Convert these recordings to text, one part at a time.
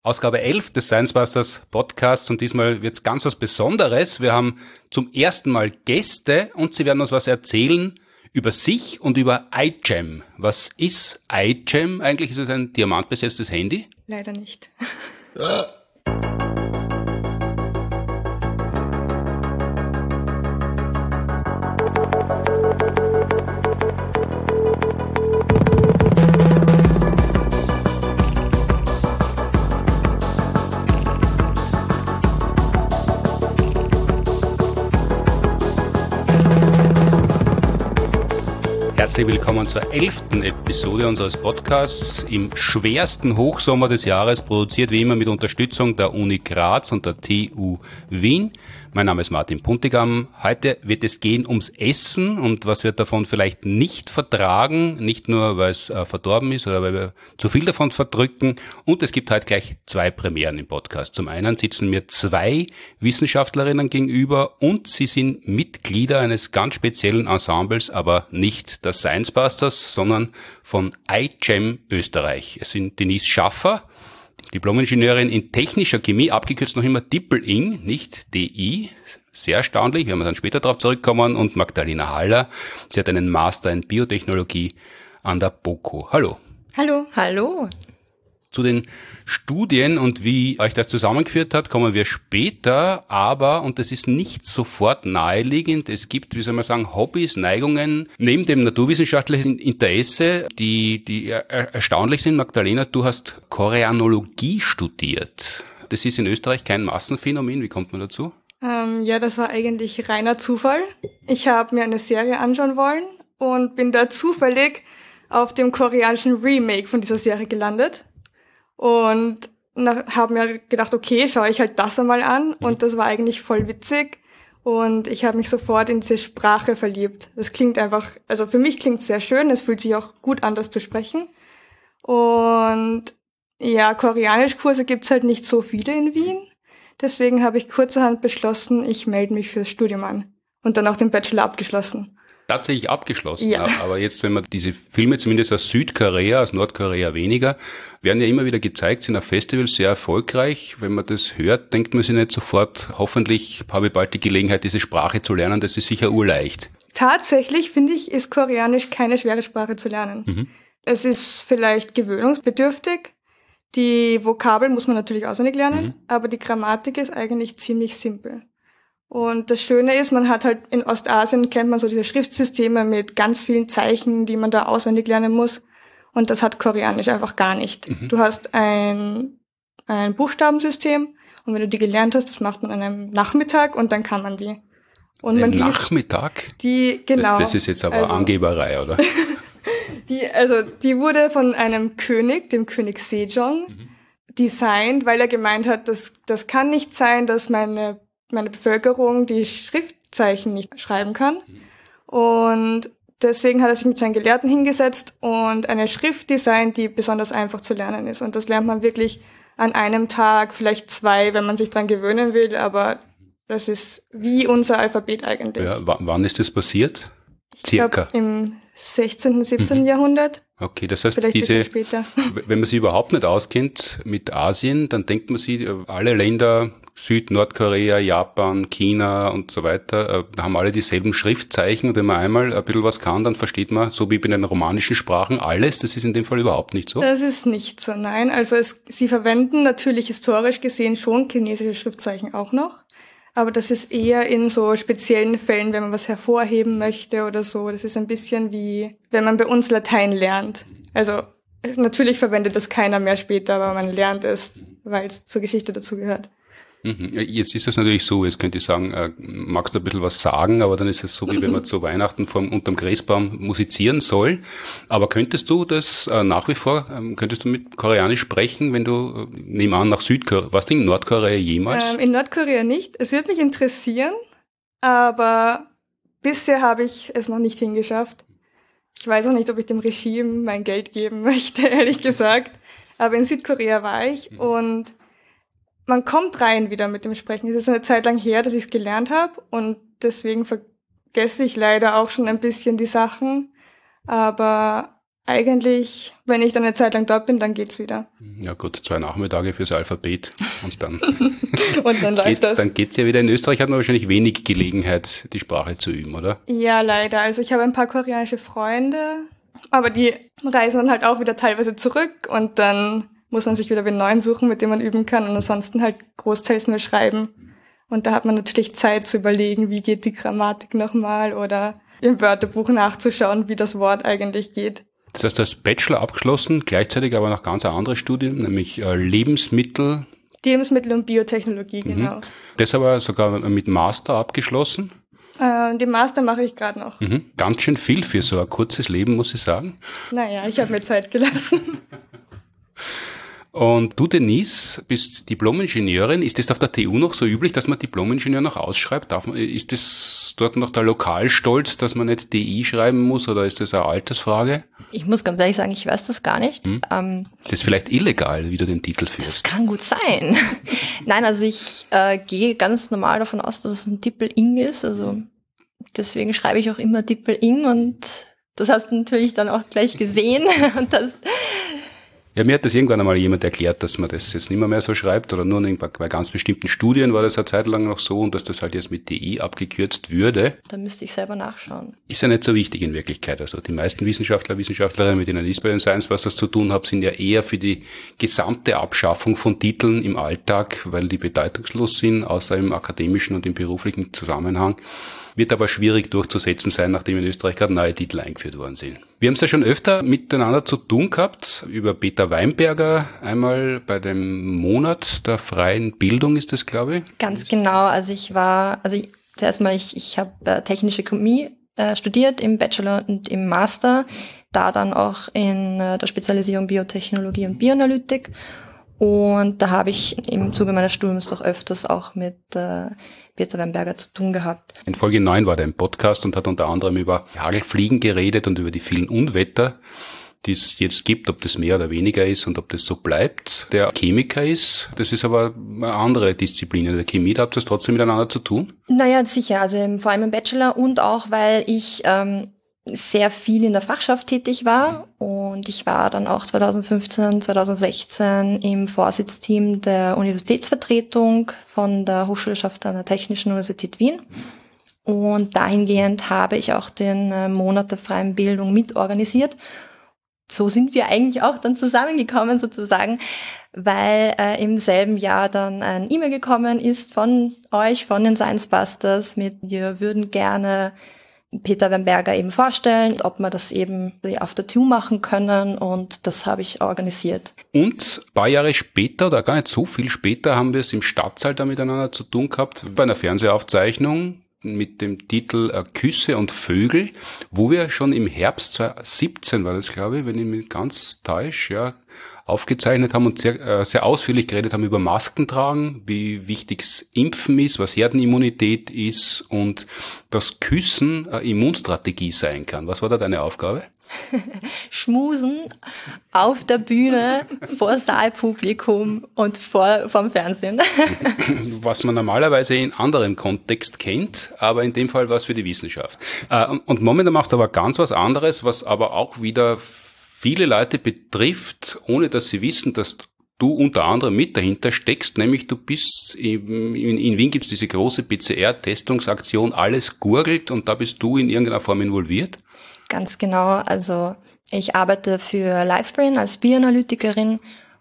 Ausgabe 11 des Science Busters Podcasts und diesmal wird's ganz was Besonderes. Wir haben zum ersten Mal Gäste und sie werden uns was erzählen über sich und über iGEM. Was ist iGEM eigentlich? Ist es ein diamantbesetztes Handy? Leider nicht. Herzlich willkommen zur 11. Episode unseres Podcasts im schwersten Hochsommer des Jahres, produziert wie immer mit Unterstützung der Uni Graz und der TU Wien. Mein Name ist Martin Puntigam. Heute wird es gehen ums Essen und was wir davon vielleicht nicht vertragen, nicht nur weil es verdorben ist oder weil wir zu viel davon verdrücken. Und es gibt heute gleich zwei Premieren im Podcast. Zum einen sitzen mir zwei Wissenschaftlerinnen gegenüber und sie sind Mitglieder eines ganz speziellen Ensembles, aber nicht der Science Busters, sondern von iGEM Österreich. Es sind Denise Schaffer, Diplom-Ingenieurin in technischer Chemie, abgekürzt noch immer Dippel-Ing, nicht DI. Sehr erstaunlich, werden wir dann später darauf zurückkommen. Und Magdalena Haller, sie hat einen Master in Biotechnologie an der BOKU. Hallo. Hallo. Hallo. Zu den Studien und wie euch das zusammengeführt hat, kommen wir später, aber, und das ist nicht sofort naheliegend, es gibt, wie soll man sagen, Hobbys, Neigungen, neben dem naturwissenschaftlichen Interesse, die erstaunlich sind. Magdalena, du hast Koreanologie studiert. Das ist in Österreich kein Massenphänomen, wie kommt man dazu? Ja, das war eigentlich reiner Zufall. Ich habe mir eine Serie anschauen wollen und bin da zufällig auf dem koreanischen Remake von dieser Serie gelandet. Und habe mir gedacht, okay, schaue ich halt das einmal an. Und das war eigentlich voll witzig. Und ich habe mich sofort in diese Sprache verliebt. Das klingt einfach, also für mich klingt es sehr schön. Es fühlt sich auch gut an, das zu sprechen. Und ja, Koreanischkurse gibt's halt nicht so viele in Wien. Deswegen habe ich kurzerhand beschlossen, ich melde mich fürs Studium an. Und dann auch den Bachelor abgeschlossen. Tatsächlich abgeschlossen, ja. Aber jetzt, wenn man diese Filme zumindest aus Südkorea, aus Nordkorea weniger, werden ja immer wieder gezeigt, sind auf Festivals sehr erfolgreich. Wenn man das hört, denkt man sich nicht sofort, hoffentlich habe ich bald die Gelegenheit, diese Sprache zu lernen, das ist sicher urleicht. Tatsächlich, finde ich, ist Koreanisch keine schwere Sprache zu lernen. Es ist vielleicht gewöhnungsbedürftig. Die Vokabeln muss man natürlich auswendig lernen, aber die Grammatik ist eigentlich ziemlich simpel. Und das Schöne ist, man hat halt in Ostasien, kennt man so diese Schriftsysteme mit ganz vielen Zeichen, die man da auswendig lernen muss. Und das hat Koreanisch einfach gar nicht. Du hast ein Buchstabensystem und wenn du die gelernt hast, das macht man an einem Nachmittag und dann kann man die. Und man Nachmittag? Genau. Das ist jetzt aber Angeberei, oder? Die wurde von einem König, dem König Sejong, designt, weil er gemeint hat, das kann nicht sein, dass meine Bevölkerung die Schriftzeichen nicht schreiben kann. Und deswegen hat er sich mit seinen Gelehrten hingesetzt und eine Schrift designt, die besonders einfach zu lernen ist. Und das lernt man wirklich an einem Tag, vielleicht zwei, wenn man sich dran gewöhnen will, aber das ist wie unser Alphabet eigentlich. Ja, wann ist das passiert? Circa? Ich glaube im 16., 17. Jahrhundert. Okay, das heißt, später. Wenn man sich überhaupt nicht auskennt mit Asien, dann denkt man sich, alle Länder, Nordkorea, Japan, China und so weiter, haben alle dieselben Schriftzeichen und wenn man einmal ein bisschen was kann, dann versteht man, so wie bei den romanischen Sprachen, alles. Das ist in dem Fall überhaupt nicht so. Das ist nicht so, nein. Also sie verwenden natürlich historisch gesehen schon chinesische Schriftzeichen auch noch. Aber das ist eher in so speziellen Fällen, wenn man was hervorheben möchte oder so. Das ist ein bisschen wie, wenn man bei uns Latein lernt. Also natürlich verwendet das keiner mehr später, aber man lernt es, weil es zur Geschichte dazu gehört. Jetzt ist es natürlich so, jetzt könnte ich sagen, magst du ein bisschen was sagen, aber dann ist es so, wie wenn man zu Weihnachten unterm Christbaum musizieren soll. Aber könntest du das nach wie vor, könntest du mit Koreanisch sprechen, wenn du, nehmen an, nach Südkorea, warst du in Nordkorea jemals? In Nordkorea nicht. Es würde mich interessieren, aber bisher habe ich es noch nicht hingeschafft. Ich weiß auch nicht, ob ich dem Regime mein Geld geben möchte, ehrlich gesagt. Aber in Südkorea war ich und man kommt rein wieder mit dem Sprechen. Es ist eine Zeit lang her, dass ich es gelernt habe und deswegen vergesse ich leider auch schon ein bisschen die Sachen. Aber Eigentlich, wenn ich dann eine Zeit lang dort bin, dann geht's wieder. Ja gut, 2 Nachmittage fürs Alphabet und dann, Und dann läuft das. Dann geht's ja wieder. In Österreich hat man wahrscheinlich wenig Gelegenheit, die Sprache zu üben, oder? Ja, leider. Also ich habe ein paar koreanische Freunde, aber die reisen dann halt auch wieder teilweise zurück und dann muss man sich wieder einen neuen suchen, mit dem man üben kann und ansonsten halt großteils nur schreiben. Und da hat man natürlich Zeit zu überlegen, wie geht die Grammatik nochmal oder im Wörterbuch nachzuschauen, wie das Wort eigentlich geht. Das heißt, du hast Bachelor abgeschlossen, gleichzeitig aber noch ganz ein anderes Studium, nämlich Lebensmittel. Lebensmittel- und Biotechnologie, genau. Das aber sogar mit Master abgeschlossen. Den Master mache ich gerade noch. Ganz schön viel für so ein kurzes Leben, muss ich sagen. Naja, ich habe mir Zeit gelassen. Und du, Denise, bist Diplom-Ingenieurin. Ist das auf der TU noch so üblich, dass man Diplom-Ingenieur noch ausschreibt? Ist das dort noch der Lokalstolz, dass man nicht DI schreiben muss, oder ist das eine Altersfrage? Ich muss ganz ehrlich sagen, ich weiß das gar nicht. Das ist vielleicht illegal, wie du den Titel Das führst. kann gut sein. Nein, also ich gehe ganz normal davon aus, dass es ein Dippel-Ing ist. Also deswegen schreibe ich auch immer Dippel-Ing und das hast du natürlich dann auch gleich gesehen. Und das Ja, mir hat das irgendwann einmal jemand erklärt, dass man das jetzt nicht mehr so schreibt oder nur bei ganz bestimmten Studien war das eine Zeit lang noch so und dass das halt jetzt mit DI abgekürzt würde. Da müsste ich selber nachschauen. Ist ja nicht so wichtig in Wirklichkeit. Also die meisten Wissenschaftlerinnen, mit denen ich bei den Science Busters zu tun habe, sind ja eher für die gesamte Abschaffung von Titeln im Alltag, weil die bedeutungslos sind, außer im akademischen und im beruflichen Zusammenhang. Wird aber schwierig durchzusetzen sein, nachdem in Österreich gerade neue Titel eingeführt worden sind. Wir haben es ja schon öfter miteinander zu tun gehabt, über Peter Weinberger, einmal bei dem Monat der freien Bildung ist das, glaube ich. Ganz genau. Zuerst mal, ich habe technische Chemie studiert im Bachelor und im Master, da dann auch in der Spezialisierung Biotechnologie und Bioanalytik. Und da habe ich im Zuge meines Studiums doch öfters auch mit Peter Weinberger zu tun gehabt. In Folge 9 war der im Podcast und hat unter anderem über Hagelfliegen geredet und über die vielen Unwetter, die es jetzt gibt, ob das mehr oder weniger ist und ob das so bleibt. Der Chemiker ist, das ist aber eine andere Disziplin in der Chemie, da habt ihr es trotzdem miteinander zu tun? Naja, sicher, also vor allem im Bachelor und auch, weil ich sehr viel in der Fachschaft tätig war und ich war dann auch 2015, 2016 im Vorsitzteam der Universitätsvertretung von der Hochschulschaft an der Technischen Universität Wien und dahingehend habe ich auch den Monat der freien Bildung mitorganisiert. So sind wir eigentlich auch dann zusammengekommen sozusagen, weil im selben Jahr dann ein E-Mail gekommen ist von euch, von den Science Busters mit, wir würden gerne Peter Weinberger eben vorstellen, ob wir das eben auf der TU machen können und das habe ich organisiert. Und ein paar Jahre später, oder gar nicht so viel später, haben wir es im Stadtsaal da miteinander zu tun gehabt, bei einer Fernsehaufzeichnung mit dem Titel Küsse und Vögel, wo wir schon im Herbst 2017 war das, glaube ich, wenn ich mich ganz täusche, ja, aufgezeichnet haben und sehr ausführlich geredet haben über Masken tragen, wie wichtig Impfen ist, was Herdenimmunität ist und dass Küssen eine Immunstrategie sein kann. Was war da deine Aufgabe? Schmusen auf der Bühne vor Saalpublikum und vorm Fernsehen. Was man normalerweise in anderem Kontext kennt, aber in dem Fall war es für die Wissenschaft. Und momentan machst du aber ganz was anderes, was aber auch wieder viele Leute betrifft, ohne dass sie wissen, dass du unter anderem mit dahinter steckst, nämlich du bist, in Wien gibt's diese große PCR-Testungsaktion, alles gurgelt und da bist du in irgendeiner Form involviert? Ganz genau, also ich arbeite für LiveBrain als Bioanalytikerin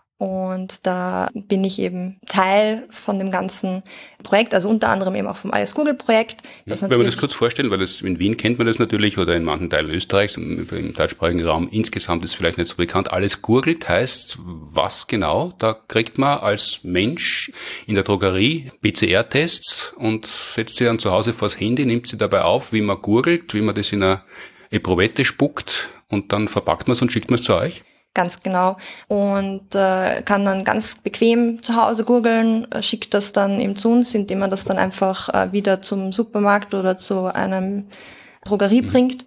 und da bin ich eben Teil von dem ganzen Projekt, also unter anderem eben auch vom Alles Google Projekt. Wenn wir das kurz vorstellen, weil das in Wien kennt man das natürlich oder in manchen Teilen Österreichs, im deutschsprachigen Raum insgesamt ist vielleicht nicht so bekannt. Alles gurgelt heißt was genau? Da kriegt man als Mensch in der Drogerie PCR-Tests und setzt sie dann zu Hause vors Handy, nimmt sie dabei auf, wie man gurgelt, wie man das in eine Epruvette spuckt und dann verpackt man es und schickt man es zu euch? Ganz genau. Und kann dann ganz bequem zu Hause gurgeln, schickt das dann eben zu uns, indem man das dann einfach wieder zum Supermarkt oder zu einem Drogerie bringt.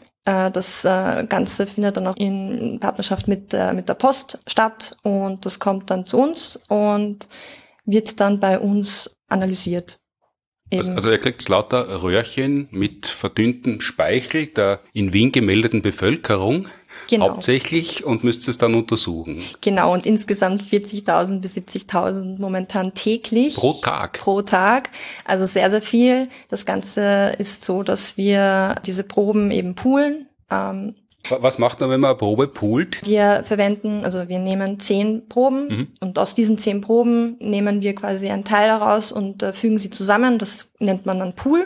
Das Ganze findet dann auch in Partnerschaft mit der Post statt und das kommt dann zu uns und wird dann bei uns analysiert. Also ihr kriegt lauter Röhrchen mit verdünntem Speichel der in Wien gemeldeten Bevölkerung hauptsächlich und müsst es dann untersuchen. Genau, und insgesamt 40.000 bis 70.000 momentan täglich. Pro Tag? Pro Tag, also sehr, sehr viel. Das Ganze ist so, dass wir diese Proben eben poolen. Was macht man, wenn man eine Probe poolt? Wir nehmen 10 Proben und aus diesen 10 Proben nehmen wir quasi einen Teil daraus und fügen sie zusammen. Das nennt man dann Pool.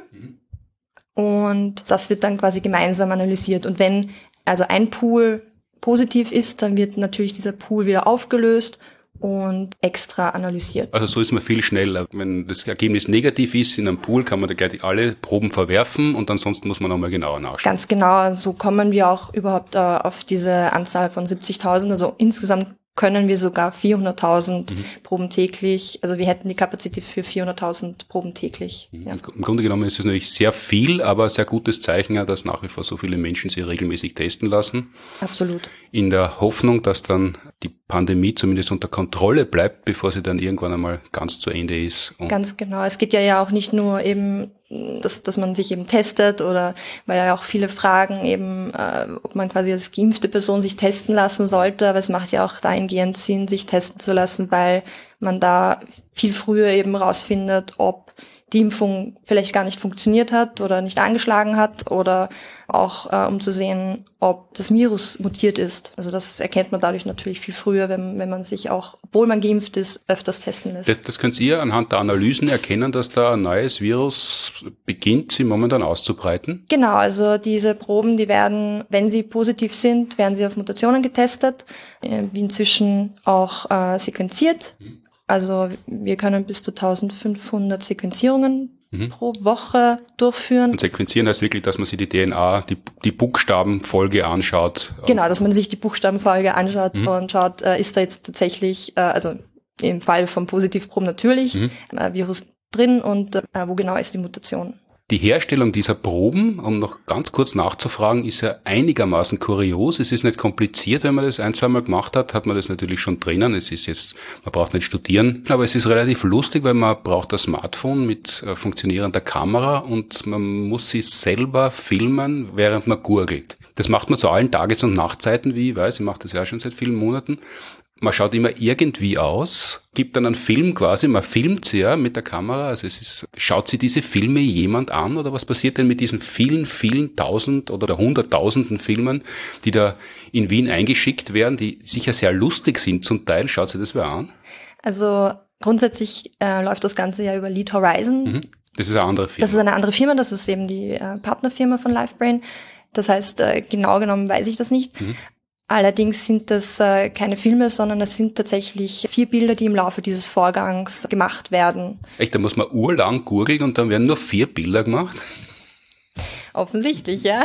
Und das wird dann quasi gemeinsam analysiert. Und wenn also ein Pool positiv ist, dann wird natürlich dieser Pool wieder aufgelöst und extra analysiert. Also so ist man viel schneller. Wenn das Ergebnis negativ ist in einem Pool, kann man da gleich alle Proben verwerfen und ansonsten muss man nochmal genauer nachschauen. Ganz genau, so kommen wir auch überhaupt auf diese Anzahl von 70.000. Also insgesamt können wir sogar 400.000 Proben täglich, also wir hätten die Kapazität für 400.000 Proben täglich. Ja. Im Grunde genommen ist es natürlich sehr viel, aber ein sehr gutes Zeichen, dass nach wie vor so viele Menschen sich regelmäßig testen lassen. Absolut. In der Hoffnung, dass dann die Pandemie zumindest unter Kontrolle bleibt, bevor sie dann irgendwann einmal ganz zu Ende ist. Und ganz genau. Es geht ja auch nicht nur eben, dass man sich eben testet oder weil ja auch viele fragen eben, ob man quasi als geimpfte Person sich testen lassen sollte, aber es macht ja auch dahingehend Sinn, sich testen zu lassen, weil man da viel früher eben rausfindet, ob die Impfung vielleicht gar nicht funktioniert hat oder nicht angeschlagen hat oder auch um zu sehen, ob das Virus mutiert ist. Also das erkennt man dadurch natürlich viel früher, wenn man sich auch, obwohl man geimpft ist, öfters testen lässt. Das könnt ihr anhand der Analysen erkennen, dass da ein neues Virus beginnt, sich momentan auszubreiten? Genau, also diese Proben, die werden, wenn sie positiv sind, werden sie auf Mutationen getestet, wie inzwischen auch sequenziert. Also wir können bis zu 1500 Sequenzierungen pro Woche durchführen. Und sequenzieren heißt wirklich, dass man sich die DNA, die Buchstabenfolge anschaut. Genau, dass man sich die Buchstabenfolge anschaut und schaut, ist da jetzt tatsächlich, also im Fall von Positivproben natürlich, Virus drin und wo genau ist die Mutation. Die Herstellung dieser Proben, um noch ganz kurz nachzufragen, ist ja einigermaßen kurios. Es ist nicht kompliziert, wenn man das ein-, zweimal gemacht hat man das natürlich schon drinnen. Es ist jetzt, man braucht nicht studieren, aber es ist relativ lustig, weil man braucht ein Smartphone mit funktionierender Kamera und man muss sich selber filmen, während man gurgelt. Das macht man zu allen Tages- und Nachtzeiten, wie ich weiß, ich mache das ja schon seit vielen Monaten. Man schaut immer irgendwie aus, gibt dann einen Film quasi, man filmt sie ja mit der Kamera, also schaut sie diese Filme jemand an oder was passiert denn mit diesen vielen, vielen Tausend oder Hunderttausenden Filmen, die da in Wien eingeschickt werden, die sicher sehr lustig sind zum Teil, schaut sie das wer an? Also grundsätzlich läuft das Ganze ja über Lead Horizon. Das ist eine andere Firma. Das ist eine andere Firma, das ist eben die Partnerfirma von LiveBrain. Das heißt, genau genommen weiß ich das nicht. Allerdings sind das keine Filme, sondern das sind tatsächlich 4 Bilder, die im Laufe dieses Vorgangs gemacht werden. Echt, da muss man urlang gurgeln und dann werden nur 4 Bilder gemacht? Offensichtlich, ja.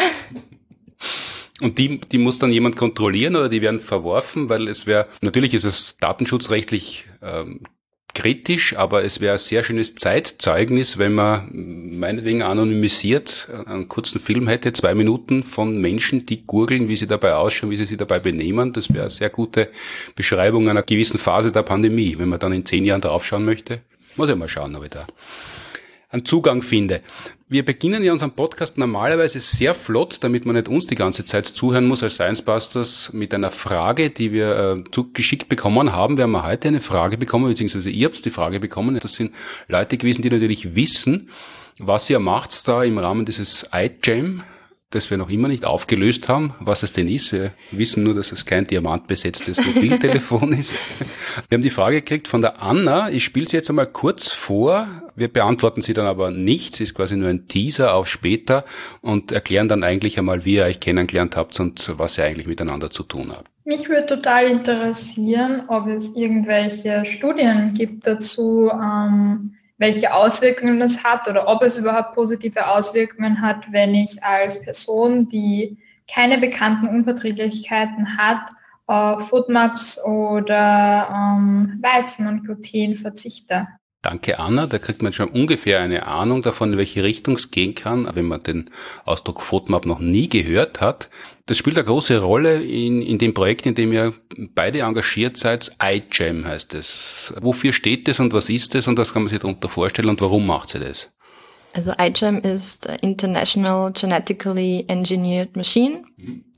Und die muss dann jemand kontrollieren oder die werden verworfen, weil natürlich ist es datenschutzrechtlich kritisch, aber es wäre ein sehr schönes Zeitzeugnis, wenn man meinetwegen anonymisiert einen kurzen Film hätte, 2 Minuten von Menschen, die gurgeln, wie sie dabei ausschauen, wie sie sich dabei benehmen. Das wäre eine sehr gute Beschreibung einer gewissen Phase der Pandemie. Wenn man dann in 10 Jahren drauf schauen möchte, muss ich mal schauen, ob ich da einen Zugang finde. Wir beginnen ja unseren Podcast normalerweise sehr flott, damit man nicht uns die ganze Zeit zuhören muss als Science Busters, mit einer Frage, die wir zugeschickt bekommen haben. Wir haben heute eine Frage bekommen, beziehungsweise ihr habt die Frage bekommen. Das sind Leute gewesen, die natürlich wissen, was ihr macht da im Rahmen dieses iGEM, das wir noch immer nicht aufgelöst haben, was es denn ist. Wir wissen nur, dass es kein diamantbesetztes Mobiltelefon ist. Wir haben die Frage gekriegt von der Anna. Ich spiele sie jetzt einmal kurz vor. Wir beantworten sie dann aber nicht. Sie ist quasi nur ein Teaser auf später und erklären dann eigentlich einmal, wie ihr euch kennengelernt habt und was ihr eigentlich miteinander zu tun habt. Mich würde total interessieren, ob es irgendwelche Studien gibt dazu, welche Auswirkungen das hat oder ob es überhaupt positive Auswirkungen hat, wenn ich als Person, die keine bekannten Unverträglichkeiten hat, auf FODMAPs oder Weizen und Gluten verzichte. Danke, Anna. Da kriegt man schon ungefähr eine Ahnung davon, in welche Richtung es gehen kann, wenn man den Ausdruck FODMAP noch nie gehört hat. Das spielt eine große Rolle in dem Projekt, in dem ihr beide engagiert seid. iGEM heißt es. Wofür steht das und was ist das und was kann man sich darunter vorstellen und warum macht sie das? Also iGEM ist International Genetically Engineered Machine.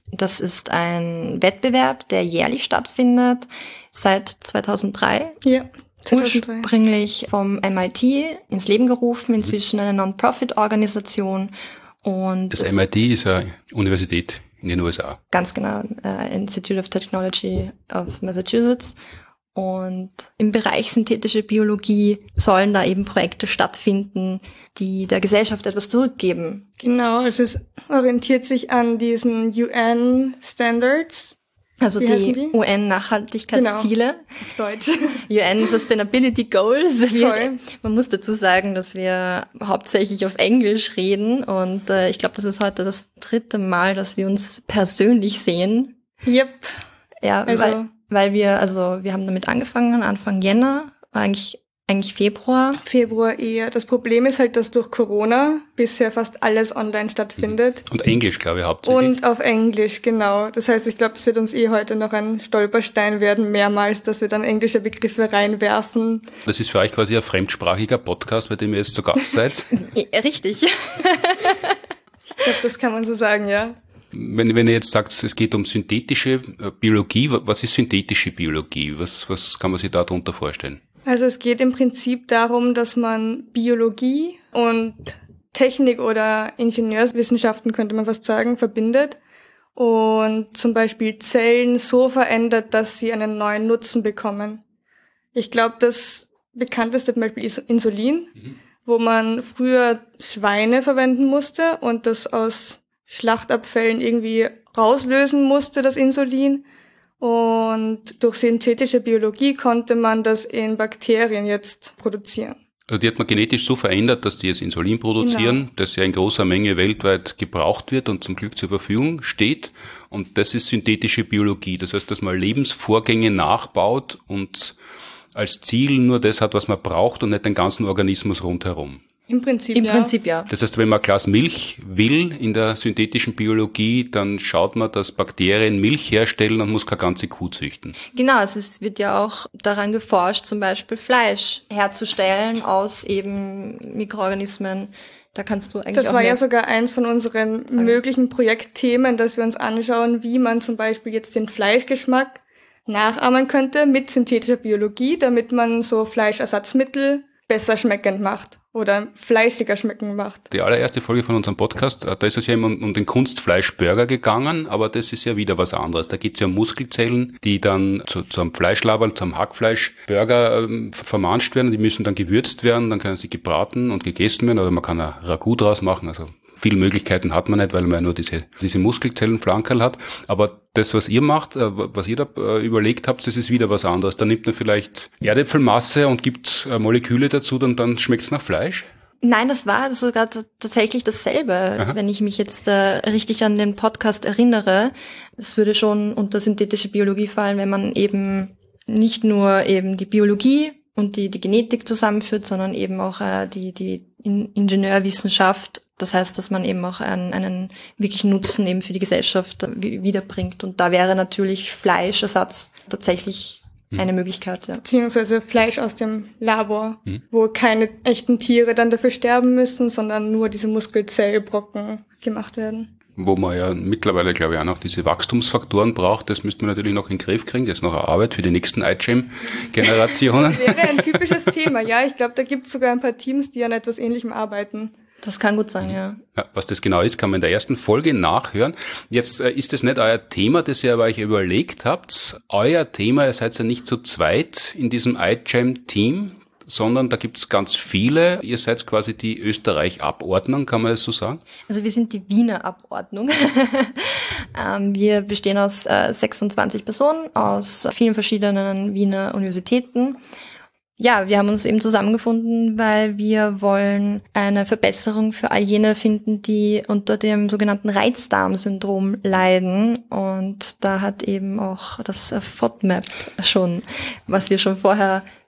Das ist ein Wettbewerb, der jährlich stattfindet, seit 2003. Ja, 2003. Ursprünglich vom MIT ins Leben gerufen, inzwischen eine Non-Profit-Organisation. Und Das MIT ist eine Universität in den USA. Ganz genau, Institute of Technology of Massachusetts. Und im Bereich synthetische Biologie sollen da eben Projekte stattfinden, die der Gesellschaft etwas zurückgeben. Genau, also es orientiert sich an diesen UN-Standards. Also Wie heißen die UN-Nachhaltigkeitsziele. Genau, auf Deutsch. UN Sustainability Goals. Voll. Man muss dazu sagen, dass wir hauptsächlich auf Englisch reden und ich glaube, das ist heute das 3. Mal, dass wir uns persönlich sehen. Yep. Ja, Also weil wir haben damit angefangen, Anfang Jänner, eigentlich Februar. Februar eher. Das Problem ist halt, dass durch Corona bisher fast alles online stattfindet. Und Englisch, glaube ich, hauptsächlich. Und auf Englisch, genau. Das heißt, ich glaube, es wird uns heute noch ein Stolperstein werden, mehrmals, dass wir dann englische Begriffe reinwerfen. Das ist für euch quasi ein fremdsprachiger Podcast, bei dem ihr jetzt zu Gast seid. Richtig. Ich glaube, das kann man so sagen, ja. Wenn ihr jetzt sagt, es geht um synthetische Biologie, was ist synthetische Biologie? Was kann man sich darunter vorstellen? Also es geht im Prinzip darum, dass man Biologie und Technik oder Ingenieurswissenschaften, könnte man fast sagen, verbindet und zum Beispiel Zellen so verändert, dass sie einen neuen Nutzen bekommen. Ich glaube, das bekannteste zum Beispiel ist Insulin, wo man früher Schweine verwenden musste und das aus Schlachtabfällen irgendwie rauslösen musste, das Insulin. Und durch synthetische Biologie konnte man das in Bakterien jetzt produzieren. Also die hat man genetisch so verändert, dass die jetzt Insulin produzieren, das ja in großer Menge weltweit gebraucht wird und zum Glück zur Verfügung steht. Und das ist synthetische Biologie. Das heißt, dass man Lebensvorgänge nachbaut und als Ziel nur das hat, was man braucht und nicht den ganzen Organismus rundherum. Im Prinzip ja. Das heißt, wenn man ein Glas Milch will in der synthetischen Biologie, dann schaut man, dass Bakterien Milch herstellen und muss keine ganze Kuh züchten. Genau, also es wird ja auch daran geforscht, zum Beispiel Fleisch herzustellen aus eben Mikroorganismen. Da kannst du eigentlich Das auch war ja sogar eins von unseren möglichen Projektthemen, dass wir uns anschauen, wie man zum Beispiel jetzt den Fleischgeschmack nachahmen könnte mit synthetischer Biologie, damit man so Fleischersatzmittel besser schmeckend macht oder fleischiger schmecken macht. Die allererste Folge von unserem Podcast, da ist es ja immer um den Kunstfleischburger gegangen, aber das ist ja wieder was anderes. Da geht es ja um Muskelzellen, die dann zu einem Fleischlaberl, zum Hackfleischburger vermanscht werden. Die müssen dann gewürzt werden, dann können sie gebraten und gegessen werden oder man kann ein Ragout draus machen, also viele Möglichkeiten hat man nicht, weil man ja nur diese Muskelzellenflankerl hat. Aber das, was ihr macht, was ihr da überlegt habt, das ist wieder was anderes. Da nimmt man vielleicht Erdäpfelmasse und gibt Moleküle dazu und dann schmeckt es nach Fleisch? Nein, das war sogar tatsächlich dasselbe. Aha. Wenn ich mich jetzt richtig an den Podcast erinnere. Es würde schon unter synthetische Biologie fallen, wenn man eben nicht nur eben die Biologie und die Genetik zusammenführt, sondern eben auch die Ingenieurwissenschaft. Das heißt, dass man eben auch einen wirklichen Nutzen eben für die Gesellschaft wiederbringt. Und da wäre natürlich Fleischersatz tatsächlich eine Möglichkeit. Ja. Beziehungsweise Fleisch aus dem Labor, wo keine echten Tiere dann dafür sterben müssen, sondern nur diese Muskelzellbrocken gemacht werden. Wo man ja mittlerweile, glaube ich, auch noch diese Wachstumsfaktoren braucht, das müsste man natürlich noch in den Griff kriegen. Das ist noch eine Arbeit für die nächsten iGEM-Generationen. Das wäre ein typisches Thema, ja. Ich glaube, da gibt es sogar ein paar Teams, die an etwas Ähnlichem arbeiten. Das kann gut sein, ja. Ja. Was das genau ist, kann man in der ersten Folge nachhören. Jetzt ist das nicht euer Thema, das ihr aber euch überlegt habt. Euer Thema, ihr seid ja nicht zu zweit in diesem iGEM-Team, sondern da gibt es ganz viele. Ihr seid quasi die Österreich-Abordnung, kann man das so sagen? Also wir sind die Wiener Abordnung. Wir bestehen aus 26 Personen aus vielen verschiedenen Wiener Universitäten. Ja, wir haben uns eben zusammengefunden, weil wir wollen eine Verbesserung für all jene finden, die unter dem sogenannten Reizdarmsyndrom leiden. Und da hat eben auch das FODMAP schon, was wir schon vorher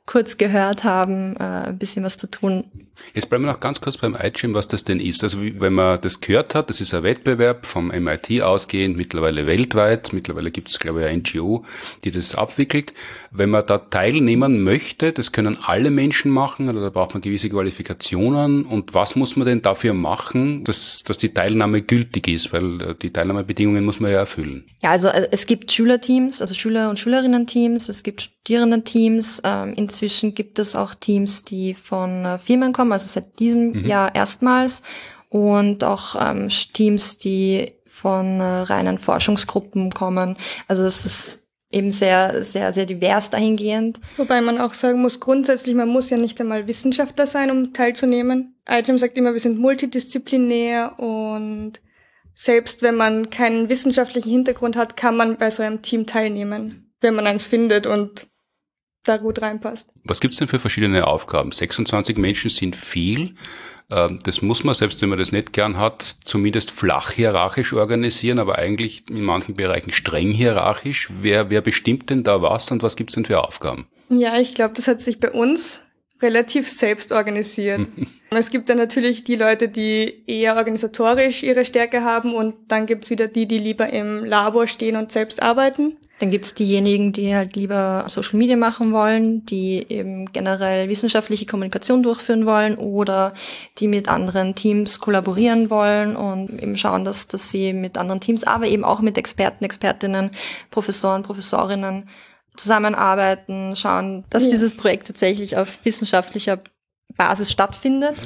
kurz gehört haben, ein bisschen was zu tun. Jetzt bleiben wir noch ganz kurz beim iGEM, was das denn ist. Also wenn man das gehört hat, das ist ein Wettbewerb vom MIT ausgehend, mittlerweile weltweit. Mittlerweile gibt es, glaube ich, eine NGO, die das abwickelt. Wenn man da teilnehmen möchte, das können alle Menschen machen, oder da braucht man gewisse Qualifikationen. Und was muss man denn dafür machen, dass die Teilnahme gültig ist? Weil die Teilnahmebedingungen muss man ja erfüllen. Ja, also es gibt Schülerteams, also Schüler- und Schülerinnen-Teams, es gibt Studierendenteams. Inzwischen gibt es auch Teams, die von Firmen kommen, also seit diesem Jahr erstmals, und auch Teams, die von reinen Forschungsgruppen kommen. Also es ist eben sehr, sehr, sehr divers dahingehend. Wobei man auch sagen muss, grundsätzlich, man muss ja nicht einmal Wissenschaftler sein, um teilzunehmen. iGEM sagt immer, wir sind multidisziplinär, und selbst wenn man keinen wissenschaftlichen Hintergrund hat, kann man bei so einem Team teilnehmen, wenn man eins findet und da gut reinpasst. Was gibt's denn für verschiedene Aufgaben? 26 Menschen sind viel. Das muss man, selbst wenn man das nicht gern hat, zumindest flach hierarchisch organisieren, aber eigentlich in manchen Bereichen streng hierarchisch. Wer bestimmt denn da was und was gibt's denn für Aufgaben? Ja, ich glaube, das hat sich bei uns relativ selbst organisiert. Es gibt dann natürlich die Leute, die eher organisatorisch ihre Stärke haben, und dann gibt's wieder die lieber im Labor stehen und selbst arbeiten. Dann gibt's diejenigen, die halt lieber Social Media machen wollen, die eben generell wissenschaftliche Kommunikation durchführen wollen oder die mit anderen Teams kollaborieren wollen und eben schauen, dass sie mit anderen Teams, aber eben auch mit Experten, Expertinnen, Professoren, Professorinnen zusammenarbeiten, schauen, dass dieses Projekt tatsächlich auf wissenschaftlicher Basis stattfindet.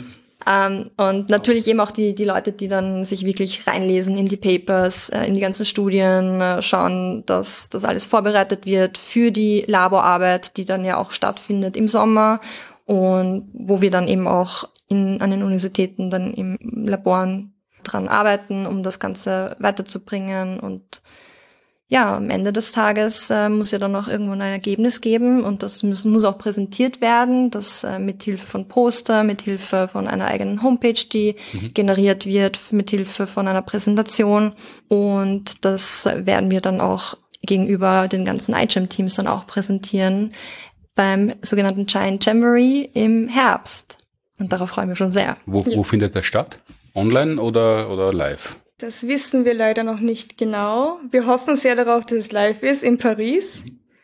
Und natürlich eben auch die Leute, die dann sich wirklich reinlesen in die Papers, in die ganzen Studien, schauen, dass das alles vorbereitet wird für die Laborarbeit, die dann ja auch stattfindet im Sommer, und wo wir dann eben auch an den Universitäten dann im Laboren dran arbeiten, um das Ganze weiterzubringen. Und ja, am Ende des Tages muss ja dann auch irgendwo ein Ergebnis geben, und das muss auch präsentiert werden, das mit Hilfe von Poster, mit Hilfe von einer eigenen Homepage, die generiert wird, mit Hilfe von einer Präsentation, und das werden wir dann auch gegenüber den ganzen iGEM-Teams dann auch präsentieren beim sogenannten Giant Jamboree im Herbst, und darauf freuen wir schon sehr. Wo findet das statt? Online oder live? Das wissen wir leider noch nicht genau. Wir hoffen sehr darauf, dass es live ist in Paris.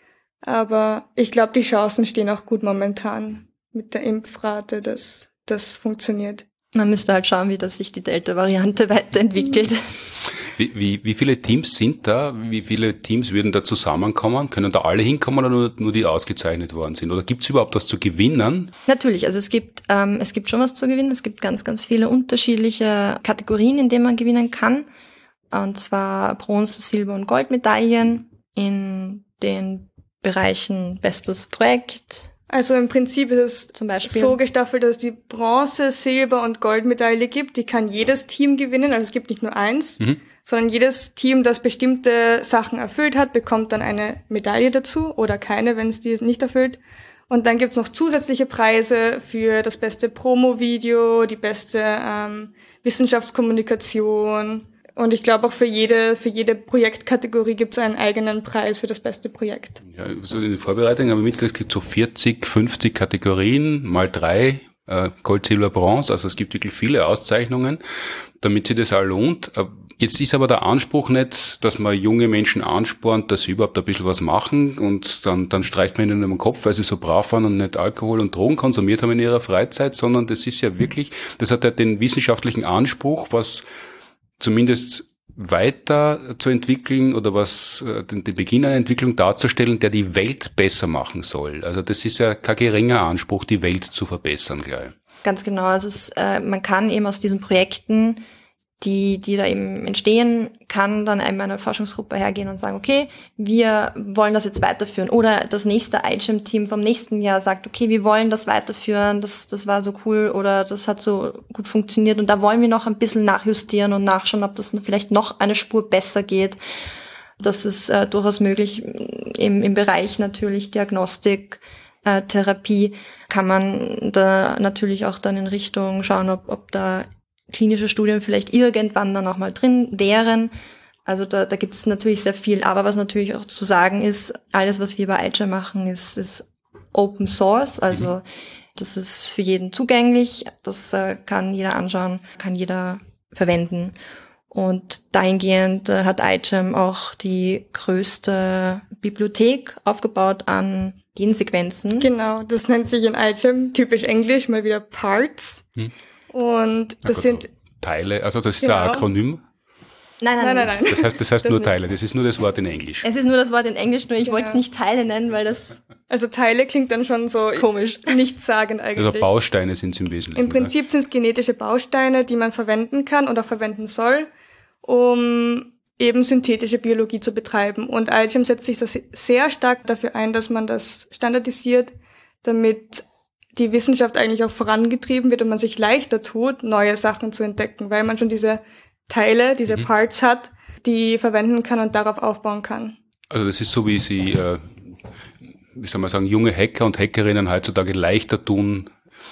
Aber ich glaube, die Chancen stehen auch gut momentan mit der Impfrate, dass das funktioniert. Man müsste halt schauen, wie das sich die Delta-Variante weiterentwickelt. Wie viele Teams sind da? Wie viele Teams würden da zusammenkommen? Können da alle hinkommen oder nur die ausgezeichnet worden sind? Oder gibt es überhaupt was zu gewinnen? Natürlich, also es gibt schon was zu gewinnen. Es gibt ganz, ganz viele unterschiedliche Kategorien, in denen man gewinnen kann. Und zwar Bronze-, Silber- und Goldmedaillen in den Bereichen Bestes Projekt. Also im Prinzip ist es zum Beispiel so gestaffelt, dass es die Bronze-, Silber- und Goldmedaille gibt. Die kann jedes Team gewinnen, also es gibt nicht nur eins, sondern jedes Team, das bestimmte Sachen erfüllt hat, bekommt dann eine Medaille dazu oder keine, wenn es die nicht erfüllt. Und dann gibt's noch zusätzliche Preise für das beste Promo-Video, die beste Wissenschaftskommunikation. Und ich glaube auch für jede Projektkategorie gibt es einen eigenen Preis für das beste Projekt. Ja, so in der Vorbereitung haben wir mitgekriegt, es gibt so 40, 50 Kategorien, mal 3, Gold, Silber, Bronze. Also es gibt wirklich viele Auszeichnungen, damit sich das auch lohnt. Jetzt ist aber der Anspruch nicht, dass man junge Menschen anspornt, dass sie überhaupt ein bisschen was machen, und dann streicht man ihnen um den Kopf, weil sie so brav waren und nicht Alkohol und Drogen konsumiert haben in ihrer Freizeit, sondern das ist ja wirklich, das hat ja den wissenschaftlichen Anspruch, was zumindest weiter zu entwickeln oder was den Beginn einer Entwicklung darzustellen, der die Welt besser machen soll. Also das ist ja kein geringer Anspruch, die Welt zu verbessern gleich. Ganz genau. Also man kann eben aus diesen Projekten, die da eben entstehen, kann dann eben eine Forschungsgruppe hergehen und sagen, okay, wir wollen das jetzt weiterführen. Oder das nächste iGEM-Team vom nächsten Jahr sagt, okay, wir wollen das weiterführen, das war so cool oder das hat so gut funktioniert und da wollen wir noch ein bisschen nachjustieren und nachschauen, ob das vielleicht noch eine Spur besser geht. Das ist durchaus möglich. Im Bereich natürlich Diagnostik, Therapie kann man da natürlich auch dann in Richtung schauen, ob da klinische Studien vielleicht irgendwann dann auch mal drin wären. Also da gibt es natürlich sehr viel. Aber was natürlich auch zu sagen ist, alles, was wir bei iGEM machen, ist Open Source, also das ist für jeden zugänglich, das kann jeder anschauen, kann jeder verwenden. Und dahingehend hat iGEM auch die größte Bibliothek aufgebaut an Gensequenzen. Genau, das nennt sich in iGEM, typisch Englisch, mal wieder Parts. Und das sind Teile, also das ist ein Akronym. Nein. Das heißt nur Teile, das ist nur das Wort in Englisch. Es ist nur das Wort in Englisch, nur ich wollte es nicht Teile nennen, weil das... Also Teile klingt dann schon so komisch, nichtssagend eigentlich. Also Bausteine sind es im Wesentlichen. Im Prinzip sind es genetische Bausteine, die man verwenden kann oder verwenden soll, um eben synthetische Biologie zu betreiben. Und iGEM setzt sich sehr stark dafür ein, dass man das standardisiert, damit die Wissenschaft eigentlich auch vorangetrieben wird und man sich leichter tut, neue Sachen zu entdecken, weil man schon diese Teile, diese Parts hat, die verwenden kann und darauf aufbauen kann. Also das ist so, wie sie, wie soll man sagen, junge Hacker und Hackerinnen heutzutage leichter tun,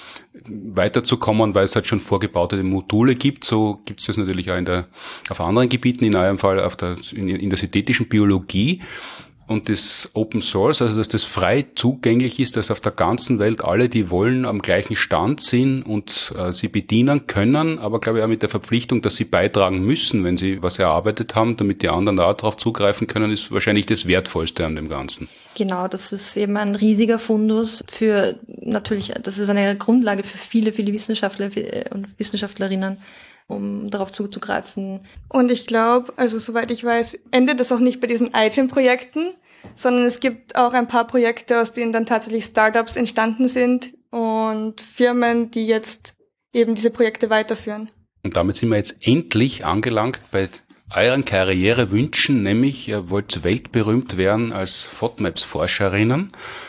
weiterzukommen, weil es halt schon vorgebaute Module gibt. So gibt es das natürlich auch auf anderen Gebieten, in eurem Fall in der synthetischen Biologie. Und das Open Source, also dass das frei zugänglich ist, dass auf der ganzen Welt alle, die wollen, am gleichen Stand sind und sie bedienen können, aber glaube ich auch mit der Verpflichtung, dass sie beitragen müssen, wenn sie was erarbeitet haben, damit die anderen da darauf zugreifen können, ist wahrscheinlich das Wertvollste an dem Ganzen. Genau, das ist eben ein riesiger Fundus für natürlich, das ist eine Grundlage für viele, viele Wissenschaftler und Wissenschaftlerinnen, um darauf zuzugreifen. Und ich glaube, also soweit ich weiß, endet das auch nicht bei diesen iGEM-Projekten, sondern es gibt auch ein paar Projekte, aus denen dann tatsächlich Startups entstanden sind und Firmen, die jetzt eben diese Projekte weiterführen. Und damit sind wir jetzt endlich angelangt bei euren Karrierewünschen, nämlich ihr wollt weltberühmt werden als FODMAPs-Forscherinnen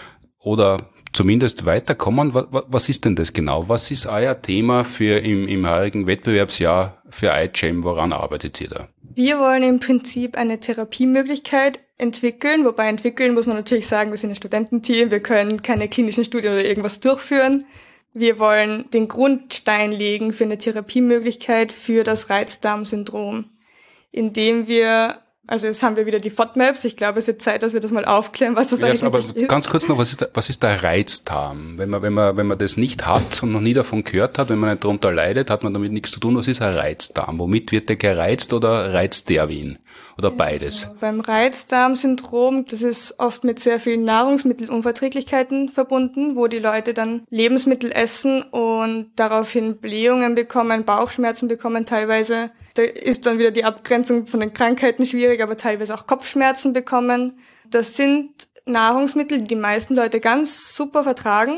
oder zumindest weiterkommen. Was ist denn das genau? Was ist euer Thema für im heurigen Wettbewerbsjahr für iGEM? Woran arbeitet ihr da? Wir wollen im Prinzip eine Therapiemöglichkeit entwickeln, wobei entwickeln muss man natürlich sagen, wir sind ein Studententeam, wir können keine klinischen Studien oder irgendwas durchführen. Wir wollen den Grundstein legen für eine Therapiemöglichkeit für das Reizdarmsyndrom, indem wir, also jetzt haben wir wieder die FODMAPs, ich glaube, es wird Zeit, dass wir das mal aufklären, was das eigentlich ist. Aber ganz kurz noch, was ist der Reizdarm? Wenn man das nicht hat und noch nie davon gehört hat, wenn man nicht darunter leidet, hat man damit nichts zu tun. Was ist ein Reizdarm? Womit wird der gereizt oder reizt der wen? Oder beides? Genau. Beim Reizdarmsyndrom, das ist oft mit sehr vielen Nahrungsmittelunverträglichkeiten verbunden, wo die Leute dann Lebensmittel essen und daraufhin Blähungen bekommen, Bauchschmerzen bekommen teilweise. Da ist dann wieder die Abgrenzung von den Krankheiten schwierig, aber teilweise auch Kopfschmerzen bekommen. Das sind Nahrungsmittel, die die meisten Leute ganz super vertragen,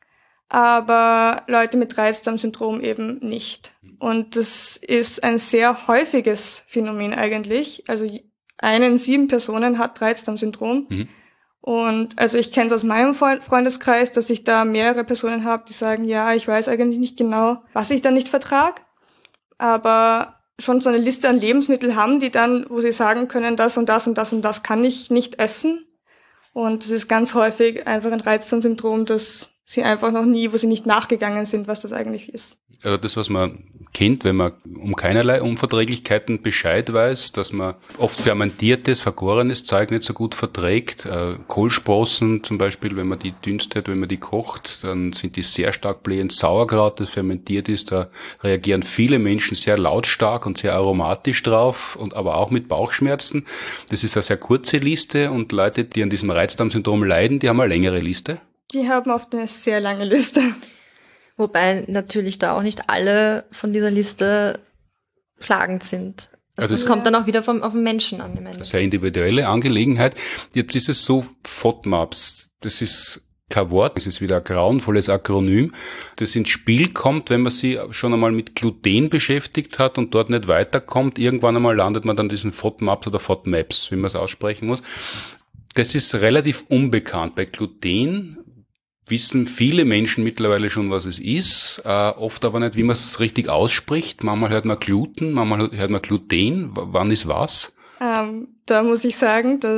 aber Leute mit Reizdarmsyndrom eben nicht. Und das ist ein sehr häufiges Phänomen eigentlich. Also 1 in 7 Personen hat Reizdarmsyndrom. Und also ich kenne es aus meinem Freundeskreis, dass ich da mehrere Personen habe, die sagen, ja, ich weiß eigentlich nicht genau, was ich da nicht vertrage, aber schon so eine Liste an Lebensmitteln haben, die dann, wo sie sagen können, das und das und das und das kann ich nicht essen. Und es ist ganz häufig einfach ein Reizdarmsyndrom, dass sie einfach noch nie, wo sie nicht nachgegangen sind, was das eigentlich ist. Also das, was man kennt, wenn man um keinerlei Unverträglichkeiten Bescheid weiß, dass man oft fermentiertes, vergorenes Zeug nicht so gut verträgt. Kohlsprossen zum Beispiel, wenn man die dünstet, wenn man die kocht, dann sind die sehr stark blähend. Sauerkraut, das fermentiert ist, da reagieren viele Menschen sehr lautstark und sehr aromatisch drauf, und aber auch mit Bauchschmerzen. Das ist eine sehr kurze Liste, und Leute, die an diesem Reizdarmsyndrom leiden, die haben eine längere Liste. Die haben oft eine sehr lange Liste. Wobei natürlich da auch nicht alle von dieser Liste klagend sind. Also es kommt dann auch wieder auf den Menschen an. Im Ende. Das ist eine individuelle Angelegenheit. Jetzt ist es so, FODMAPs, das ist kein Wort, das ist wieder ein grauenvolles Akronym, das ins Spiel kommt, wenn man sich schon einmal mit Gluten beschäftigt hat und dort nicht weiterkommt. Irgendwann einmal landet man dann diesen FODMAPs oder FODMAPs, wie man es aussprechen muss. Das ist relativ unbekannt. Bei Gluten wissen viele Menschen mittlerweile schon, was es ist, oft aber nicht, wie man es richtig ausspricht. Manchmal hört man Gluten, manchmal hört man Gluten. Wann ist was? Da muss ich sagen, da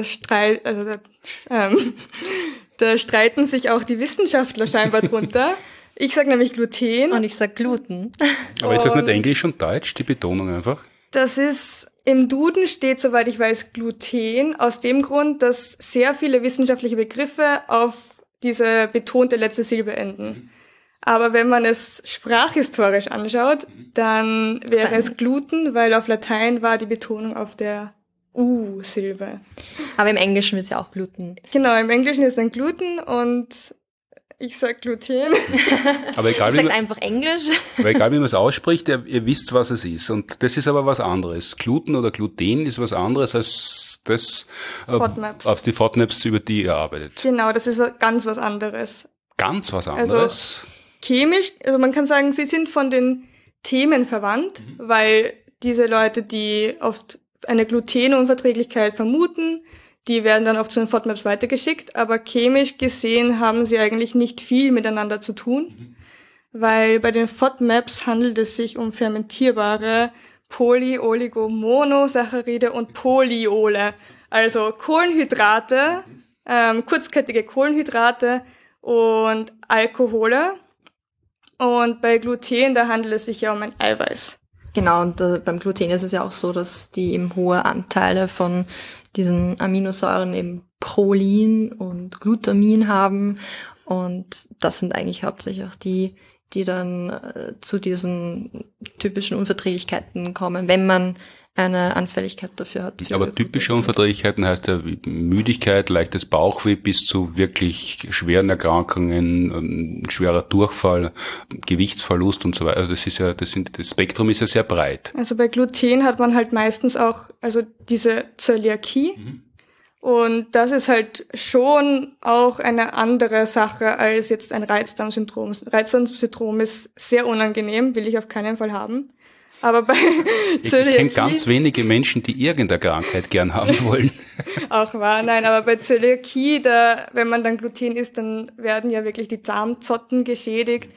streiten sich auch die Wissenschaftler scheinbar drunter. Ich sage nämlich Gluten. Und ich sage Gluten. Aber ist das nicht Englisch und Deutsch, die Betonung einfach? Das ist, im Duden steht, soweit ich weiß, Gluten, aus dem Grund, dass sehr viele wissenschaftliche Begriffe auf diese betonte letzte Silbe enden. Aber wenn man es sprachhistorisch anschaut, dann wäre es Gluten, weil auf Latein war die Betonung auf der U-Silbe. Aber im Englischen wird es ja auch Gluten. Genau, im Englischen ist dann Gluten und ich sag Gluten. Aber egal, ich sag einfach Englisch. Aber egal, wie man es ausspricht, ihr wisst, was es ist. Und das ist aber was anderes. Gluten oder Gluten ist was anderes als das, auf die FODMAPs, über die ihr arbeitet. Genau, das ist ganz was anderes. Ganz was anderes? Also chemisch, also man kann sagen, sie sind von den Themen verwandt, weil diese Leute, die oft eine Glutenunverträglichkeit vermuten, die werden dann oft zu den FODMAPs weitergeschickt, aber chemisch gesehen haben sie eigentlich nicht viel miteinander zu tun, weil bei den FODMAPs handelt es sich um fermentierbare Poly-Oligomonosaccharide und Polyole, also Kohlenhydrate, kurzkettige Kohlenhydrate und Alkohole. Und bei Gluten, da handelt es sich ja um ein Eiweiß. Genau, und beim Gluten ist es ja auch so, dass die eben hohe Anteile von diesen Aminosäuren eben Prolin und Glutamin haben. Und das sind eigentlich hauptsächlich auch die dann zu diesen typischen Unverträglichkeiten kommen, wenn man eine Anfälligkeit dafür hat. Aber typische Unverträglichkeiten heißt ja Müdigkeit, leichtes Bauchweh bis zu wirklich schweren Erkrankungen, schwerer Durchfall, Gewichtsverlust und so weiter. Also das Spektrum ist ja sehr breit. Also bei Gluten hat man halt meistens auch also diese Zöliakie. Und das ist halt schon auch eine andere Sache als jetzt ein Reizdarmsyndrom. Reizdarmsyndrom ist sehr unangenehm, will ich auf keinen Fall haben. Aber bei Zöliakie... Ich kenne ganz wenige Menschen, die irgendeine Krankheit gern haben wollen. Auch wahr, nein, aber bei Zöliakie, wenn man dann Gluten isst, dann werden ja wirklich die Darmzotten geschädigt.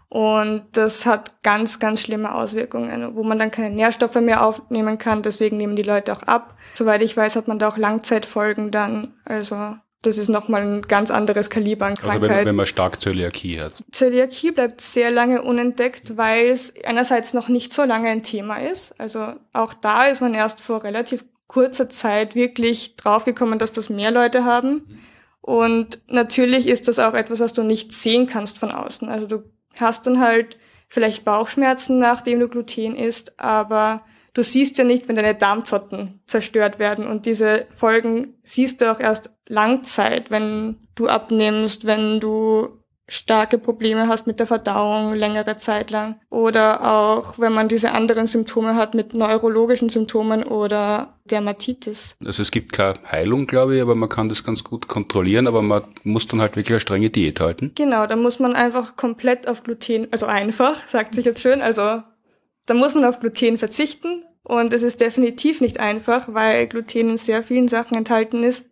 Und das hat ganz, ganz schlimme Auswirkungen, wo man dann keine Nährstoffe mehr aufnehmen kann. Deswegen nehmen die Leute auch ab. Soweit ich weiß, hat man da auch Langzeitfolgen dann. Also das ist nochmal ein ganz anderes Kaliber an Krankheit. Also wenn man stark Zöliakie hat. Zöliakie bleibt sehr lange unentdeckt, weil es einerseits noch nicht so lange ein Thema ist. Also auch da ist man erst vor relativ kurzer Zeit wirklich draufgekommen, dass das mehr Leute haben. Und natürlich ist das auch etwas, was du nicht sehen kannst von außen. Also du hast dann halt vielleicht Bauchschmerzen, nachdem du Gluten isst, aber du siehst ja nicht, wenn deine Darmzotten zerstört werden. Und diese Folgen siehst du auch erst Langzeit, wenn du abnimmst, wenn du starke Probleme hast mit der Verdauung längere Zeit lang. Oder auch, wenn man diese anderen Symptome hat mit neurologischen Symptomen oder Dermatitis. Also es gibt keine Heilung, glaube ich, aber man kann das ganz gut kontrollieren, aber man muss dann halt wirklich eine strenge Diät halten. Genau, da muss man einfach komplett auf Gluten, also einfach, sagt sich jetzt schön, also da muss man auf Gluten verzichten. Und es ist definitiv nicht einfach, weil Gluten in sehr vielen Sachen enthalten ist.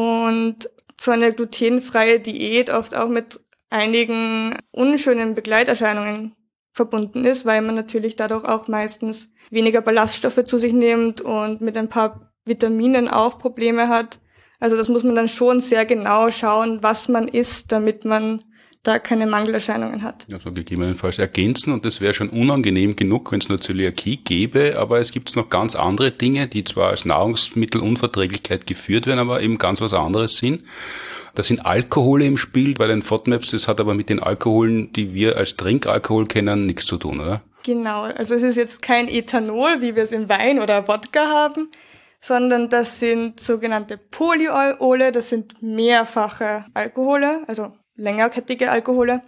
Und so eine glutenfreie Diät oft auch mit einigen unschönen Begleiterscheinungen verbunden ist, weil man natürlich dadurch auch meistens weniger Ballaststoffe zu sich nimmt und mit ein paar Vitaminen auch Probleme hat. Also das muss man dann schon sehr genau schauen, was man isst, damit man da keine Mangelerscheinungen hat. Also gegebenenfalls ergänzen, und das wäre schon unangenehm genug, wenn es nur Zöliakie gäbe, aber es gibt noch ganz andere Dinge, die zwar als Nahrungsmittelunverträglichkeit geführt werden, aber eben ganz was anderes sind. Da sind Alkohole im Spiel bei den FODMAPs, das hat aber mit den Alkoholen, die wir als Trinkalkohol kennen, nichts zu tun, oder? Genau, also es ist jetzt kein Ethanol, wie wir es im Wein oder Wodka haben, sondern das sind sogenannte Polyole, das sind mehrfache Alkohole, also längerkettige Alkohole.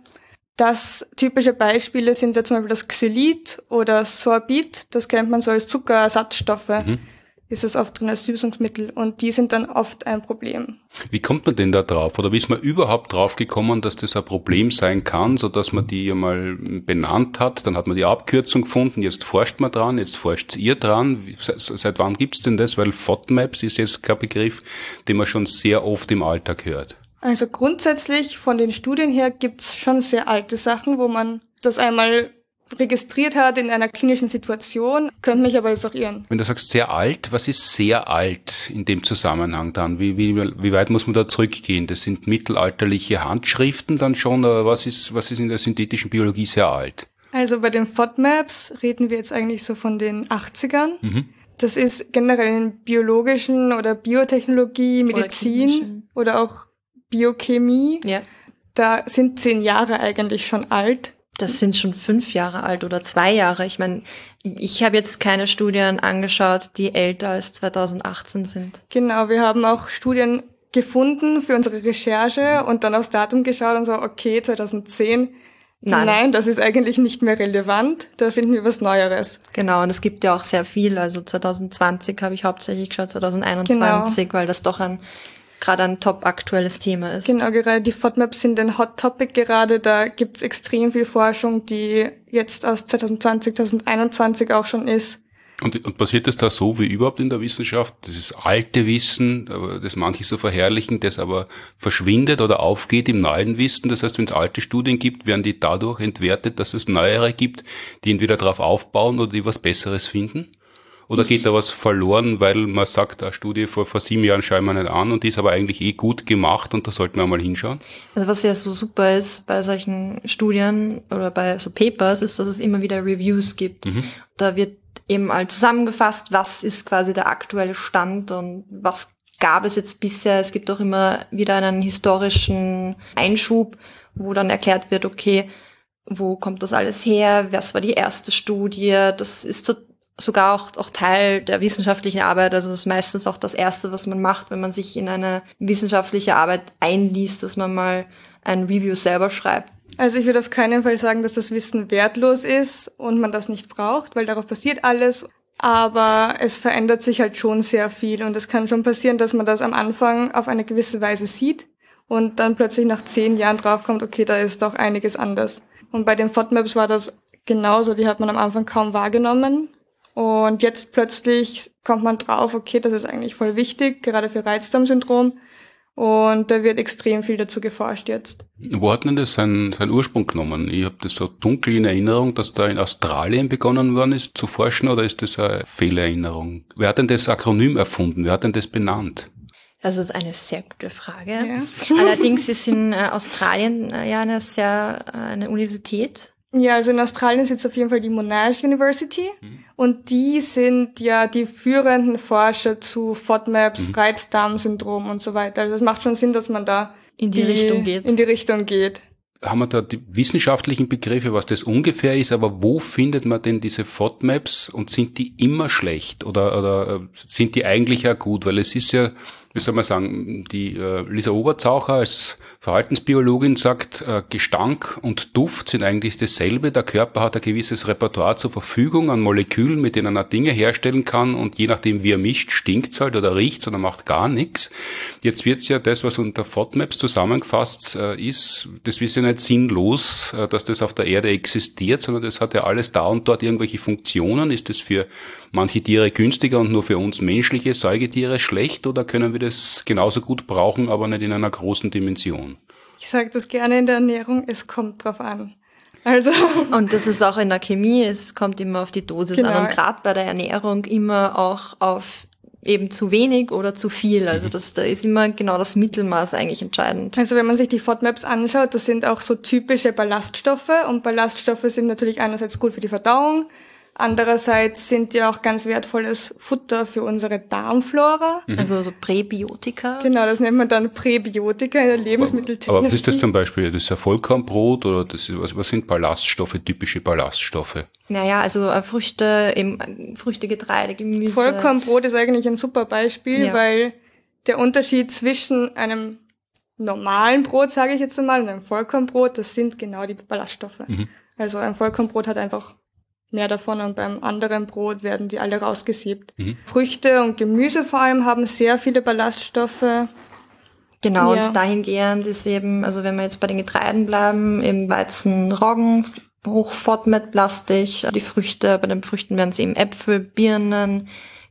Das typische Beispiele sind ja zum Beispiel das Xylit oder Sorbit, das kennt man so als Zuckerersatzstoffe. Ist es oft drin als Süßungsmittel und die sind dann oft ein Problem. Wie kommt man denn da drauf? Oder wie ist man überhaupt drauf gekommen, dass das ein Problem sein kann, so dass man die mal benannt hat? Dann hat man die Abkürzung gefunden, jetzt forscht man dran, jetzt forscht ihr dran. Seit wann gibt's denn das? Weil FODMAPs ist jetzt kein Begriff, den man schon sehr oft im Alltag hört. Also grundsätzlich von den Studien her gibt's schon sehr alte Sachen, wo man das einmal registriert hat in einer klinischen Situation, könnte mich aber jetzt auch irren. Wenn du sagst sehr alt, was ist sehr alt in dem Zusammenhang dann? Wie weit muss man da zurückgehen? Das sind mittelalterliche Handschriften dann schon, oder was ist in der synthetischen Biologie sehr alt? Also bei den FODMAPs reden wir jetzt eigentlich so von den 80ern. Das ist generell in biologischen oder Biotechnologie, Medizin oder auch Biochemie. Ja. da sind 10 Jahre eigentlich schon alt. Das sind schon 5 Jahre alt oder 2 Jahre. Ich meine, ich habe jetzt keine Studien angeschaut, die älter als 2018 sind. Genau, wir haben auch Studien gefunden für unsere Recherche und dann aufs Datum geschaut und so, okay, 2010, nein, das ist eigentlich nicht mehr relevant, da finden wir was Neueres. Genau, und es gibt ja auch sehr viel, also 2020 habe ich hauptsächlich geschaut, 2021, weil das doch gerade ein top aktuelles Thema ist. Genau, gerade die FODMAPs sind ein Hot Topic gerade, da gibt's extrem viel Forschung, die jetzt aus 2020, 2021 auch schon ist. Und passiert das da so wie überhaupt in der Wissenschaft? Das ist alte Wissen, das manche so verherrlichen, das aber verschwindet oder aufgeht im neuen Wissen. Das heißt, wenn es alte Studien gibt, werden die dadurch entwertet, dass es neuere gibt, die entweder darauf aufbauen oder die was Besseres finden? Oder geht da was verloren, weil man sagt, eine Studie vor 7 Jahren schauen wir nicht an und die ist aber eigentlich gut gemacht und da sollten wir mal hinschauen? Also was ja so super ist bei solchen Studien oder bei so Papers, ist, dass es immer wieder Reviews gibt. Da wird eben all zusammengefasst, was ist quasi der aktuelle Stand und was gab es jetzt bisher. Es gibt auch immer wieder einen historischen Einschub, wo dann erklärt wird, okay, wo kommt das alles her, was war die erste Studie, das ist sogar auch Teil der wissenschaftlichen Arbeit, also das ist meistens auch das Erste, was man macht, wenn man sich in eine wissenschaftliche Arbeit einliest, dass man mal ein Review selber schreibt. Also ich würde auf keinen Fall sagen, dass das Wissen wertlos ist und man das nicht braucht, weil darauf basiert alles, aber es verändert sich halt schon sehr viel und es kann schon passieren, dass man das am Anfang auf eine gewisse Weise sieht und dann plötzlich nach 10 Jahren draufkommt, okay, da ist doch einiges anders. Und bei den FODMAPs war das genauso, die hat man am Anfang kaum wahrgenommen. Und jetzt plötzlich kommt man drauf, okay, das ist eigentlich voll wichtig, gerade für Reizdarmsyndrom. Und da wird extrem viel dazu geforscht jetzt. Wo hat denn das seinen Ursprung genommen? Ich habe das so dunkel in Erinnerung, dass da in Australien begonnen worden ist zu forschen, oder ist das eine Fehlerinnerung? Wer hat denn das Akronym erfunden? Wer hat denn das benannt? Das ist eine sehr gute Frage. Ja. Allerdings ist in Australien ja eine Universität. Ja, also in Australien sitzt auf jeden Fall die Monash University und die sind ja die führenden Forscher zu FODMAPs, Reizdarmsyndrom und so weiter. Also das macht schon Sinn, dass man da in die Richtung geht. Haben wir da die wissenschaftlichen Begriffe, was das ungefähr ist, aber wo findet man denn diese FODMAPs und sind die immer schlecht oder sind die eigentlich auch gut? Weil es ist ja, wie soll man sagen, die Lisa Oberzaucher als Verhaltensbiologin sagt, Gestank und Duft sind eigentlich dasselbe. Der Körper hat ein gewisses Repertoire zur Verfügung an Molekülen, mit denen er Dinge herstellen kann und je nachdem, wie er mischt, stinkt's halt oder riecht's oder macht gar nichts. Jetzt wird's ja das, was unter FODMAPs zusammengefasst ist, das ist ja nicht sinnlos, dass das auf der Erde existiert, sondern das hat ja alles da und dort irgendwelche Funktionen. Ist das für manche Tiere günstiger und nur für uns menschliche Säugetiere schlecht oder können wir das genauso gut brauchen, aber nicht in einer großen Dimension? Ich sage das gerne in der Ernährung, es kommt drauf an. Also und das ist auch in der Chemie, es kommt immer auf die Dosis an und gerade bei der Ernährung immer auch auf eben zu wenig oder zu viel. Also da ist immer genau das Mittelmaß eigentlich entscheidend. Also wenn man sich die FODMAPs anschaut, das sind auch so typische Ballaststoffe und Ballaststoffe sind natürlich einerseits gut für die Verdauung, andererseits sind die auch ganz wertvolles Futter für unsere Darmflora. Also so Präbiotika. Genau, das nennt man dann Präbiotika in der Lebensmitteltechnik. Aber was ist das zum Beispiel? Das ist ein Vollkornbrot oder was sind Ballaststoffe, typische Ballaststoffe? Naja, also Früchte, Getreide, Gemüse. Vollkornbrot ist eigentlich ein super Beispiel, weil der Unterschied zwischen einem normalen Brot, sage ich jetzt einmal, und einem Vollkornbrot, das sind genau die Ballaststoffe. Also ein Vollkornbrot hat einfach mehr davon und beim anderen Brot werden die alle rausgesiebt. Früchte und Gemüse vor allem haben sehr viele Ballaststoffe. Genau, und dahingehend ist eben, also wenn wir jetzt bei den Getreiden bleiben, eben Weizen, Roggen, hoch FODMAP-lastig. Die Früchte, bei den Früchten werden es eben Äpfel, Birnen,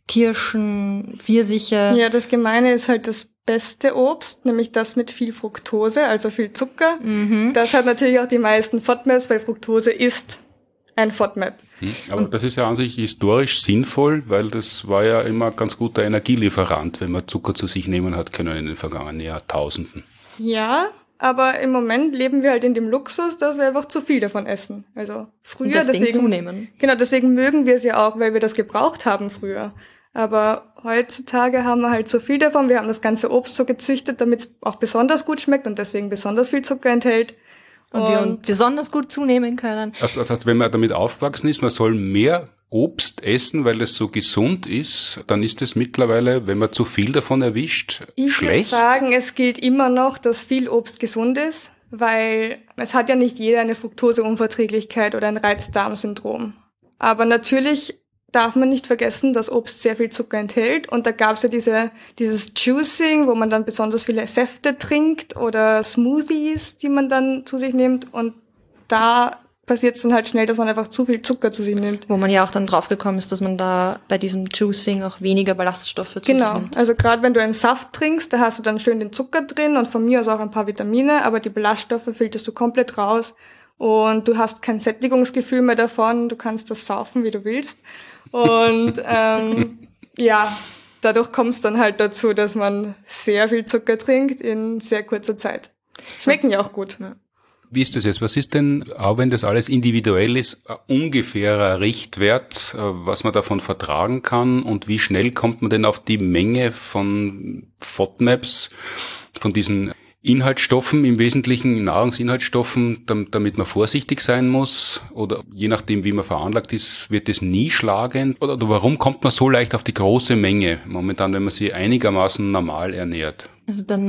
Kirschen, Pfirsiche. Ja, das Gemeine ist halt das beste Obst, nämlich das mit viel Fructose, also viel Zucker. Das hat natürlich auch die meisten FODMAPs, weil Fructose ist ein FODMAP. Aber das ist ja an sich historisch sinnvoll, weil das war ja immer ein ganz guter Energielieferant, wenn man Zucker zu sich nehmen hat können in den vergangenen Jahrtausenden. Ja, aber im Moment leben wir halt in dem Luxus, dass wir einfach zu viel davon essen. Also früher deswegen zunehmen. Genau, deswegen mögen wir es ja auch, weil wir das gebraucht haben früher. Aber heutzutage haben wir halt so viel davon. Wir haben das ganze Obst so gezüchtet, damit es auch besonders gut schmeckt und deswegen besonders viel Zucker enthält. Und wir besonders gut zunehmen können. Also das heißt, wenn man damit aufgewachsen ist, man soll mehr Obst essen, weil es so gesund ist, dann ist es mittlerweile, wenn man zu viel davon erwischt, schlecht? Ich würde sagen, es gilt immer noch, dass viel Obst gesund ist, weil es hat ja nicht jeder eine Fructoseunverträglichkeit oder ein Reizdarmsyndrom. Aber natürlich darf man nicht vergessen, dass Obst sehr viel Zucker enthält. Und da gab es ja dieses Juicing, wo man dann besonders viele Säfte trinkt oder Smoothies, die man dann zu sich nimmt. Und da passiert es dann halt schnell, dass man einfach zu viel Zucker zu sich nimmt. Wo man ja auch dann draufgekommen ist, dass man da bei diesem Juicing auch weniger Ballaststoffe zu sich nimmt. Genau, also gerade wenn du einen Saft trinkst, da hast du dann schön den Zucker drin und von mir aus auch ein paar Vitamine, aber die Ballaststoffe filterst du komplett raus und du hast kein Sättigungsgefühl mehr davon, du kannst das saufen, wie du willst. Und ja, dadurch kommt es dann halt dazu, dass man sehr viel Zucker trinkt in sehr kurzer Zeit. Schmecken ja auch gut. Ja. Wie ist das jetzt? Was ist denn, auch wenn das alles individuell ist, ein ungefährer Richtwert, was man davon vertragen kann und wie schnell kommt man denn auf die Menge von FODMAPs, von diesen Inhaltsstoffen, im Wesentlichen Nahrungsinhaltsstoffen, damit man vorsichtig sein muss? Oder je nachdem, wie man veranlagt ist, wird es nie schlagend? Oder warum kommt man so leicht auf die große Menge momentan, wenn man sie einigermaßen normal ernährt? Also die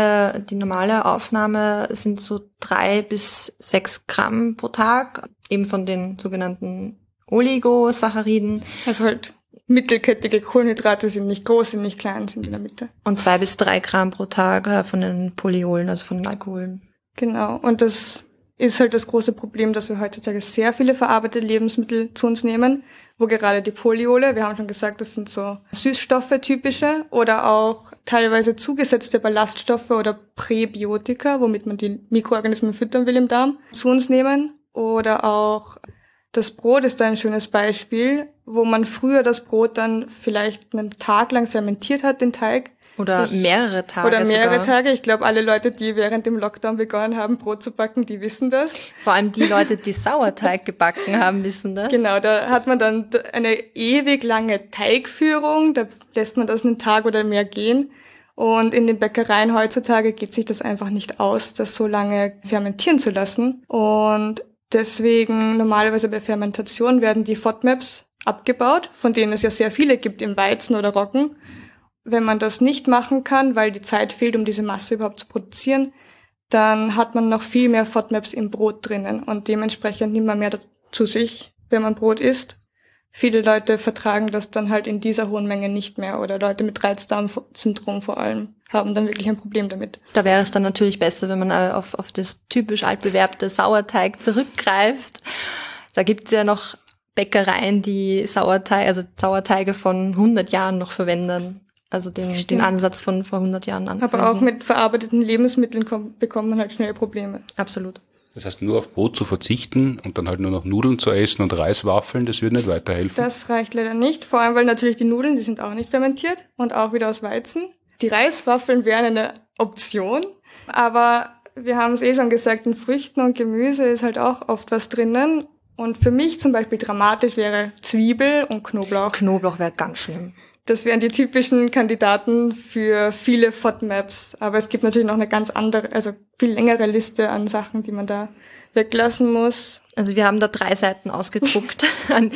normale Aufnahme sind so 3 bis 6 Gramm pro Tag, eben von den sogenannten Oligosacchariden. Also halt mittelkettige Kohlenhydrate sind nicht groß, sind nicht klein, sind in der Mitte. Und 2 bis 3 Gramm pro Tag von den Polyolen, also von den Alkoholen. Genau, und das ist halt das große Problem, dass wir heutzutage sehr viele verarbeitete Lebensmittel zu uns nehmen, wo gerade die Polyole, wir haben schon gesagt, das sind so Süßstoffe typische oder auch teilweise zugesetzte Ballaststoffe oder Präbiotika, womit man die Mikroorganismen füttern will im Darm, zu uns nehmen. Oder auch das Brot ist da ein schönes Beispiel, wo man früher das Brot dann vielleicht einen Tag lang fermentiert hat, den Teig. Oder mehrere Tage. Oder mehrere Tage. Ich glaube, alle Leute, die während dem Lockdown begonnen haben, Brot zu backen, die wissen das. Vor allem die Leute, die Sauerteig gebacken haben, wissen das. Genau, da hat man dann eine ewig lange Teigführung. Da lässt man das einen Tag oder mehr gehen. Und in den Bäckereien heutzutage geht sich das einfach nicht aus, das so lange fermentieren zu lassen. Und deswegen normalerweise bei Fermentation werden die FODMAPs abgebaut, von denen es ja sehr viele gibt im Weizen oder Roggen. Wenn man das nicht machen kann, weil die Zeit fehlt, um diese Masse überhaupt zu produzieren, dann hat man noch viel mehr FODMAPs im Brot drinnen und dementsprechend nimmt man mehr zu sich, wenn man Brot isst. Viele Leute vertragen das dann halt in dieser hohen Menge nicht mehr oder Leute mit Reizdarmsyndrom vor allem haben dann wirklich ein Problem damit. Da wäre es dann natürlich besser, wenn man auf das typisch altbewährte Sauerteig zurückgreift. Da gibt's ja noch Bäckereien, die Sauerteige von 100 Jahren noch verwenden. Also den Ansatz von vor 100 Jahren an. Aber auch mit verarbeiteten Lebensmitteln bekommt man halt schnell Probleme. Absolut. Das heißt, nur auf Brot zu verzichten und dann halt nur noch Nudeln zu essen und Reiswaffeln, das wird nicht weiterhelfen? Das reicht leider nicht, vor allem weil natürlich die Nudeln, die sind auch nicht fermentiert und auch wieder aus Weizen. Die Reiswaffeln wären eine Option, aber wir haben es schon gesagt, in Früchten und Gemüse ist halt auch oft was drinnen. Und für mich zum Beispiel dramatisch wäre Zwiebel und Knoblauch. Knoblauch wäre ganz schlimm. Das wären die typischen Kandidaten für viele FODMAPs. Aber es gibt natürlich noch eine ganz andere, also viel längere Liste an Sachen, die man da weglassen muss. Also wir haben da 3 Seiten ausgedruckt an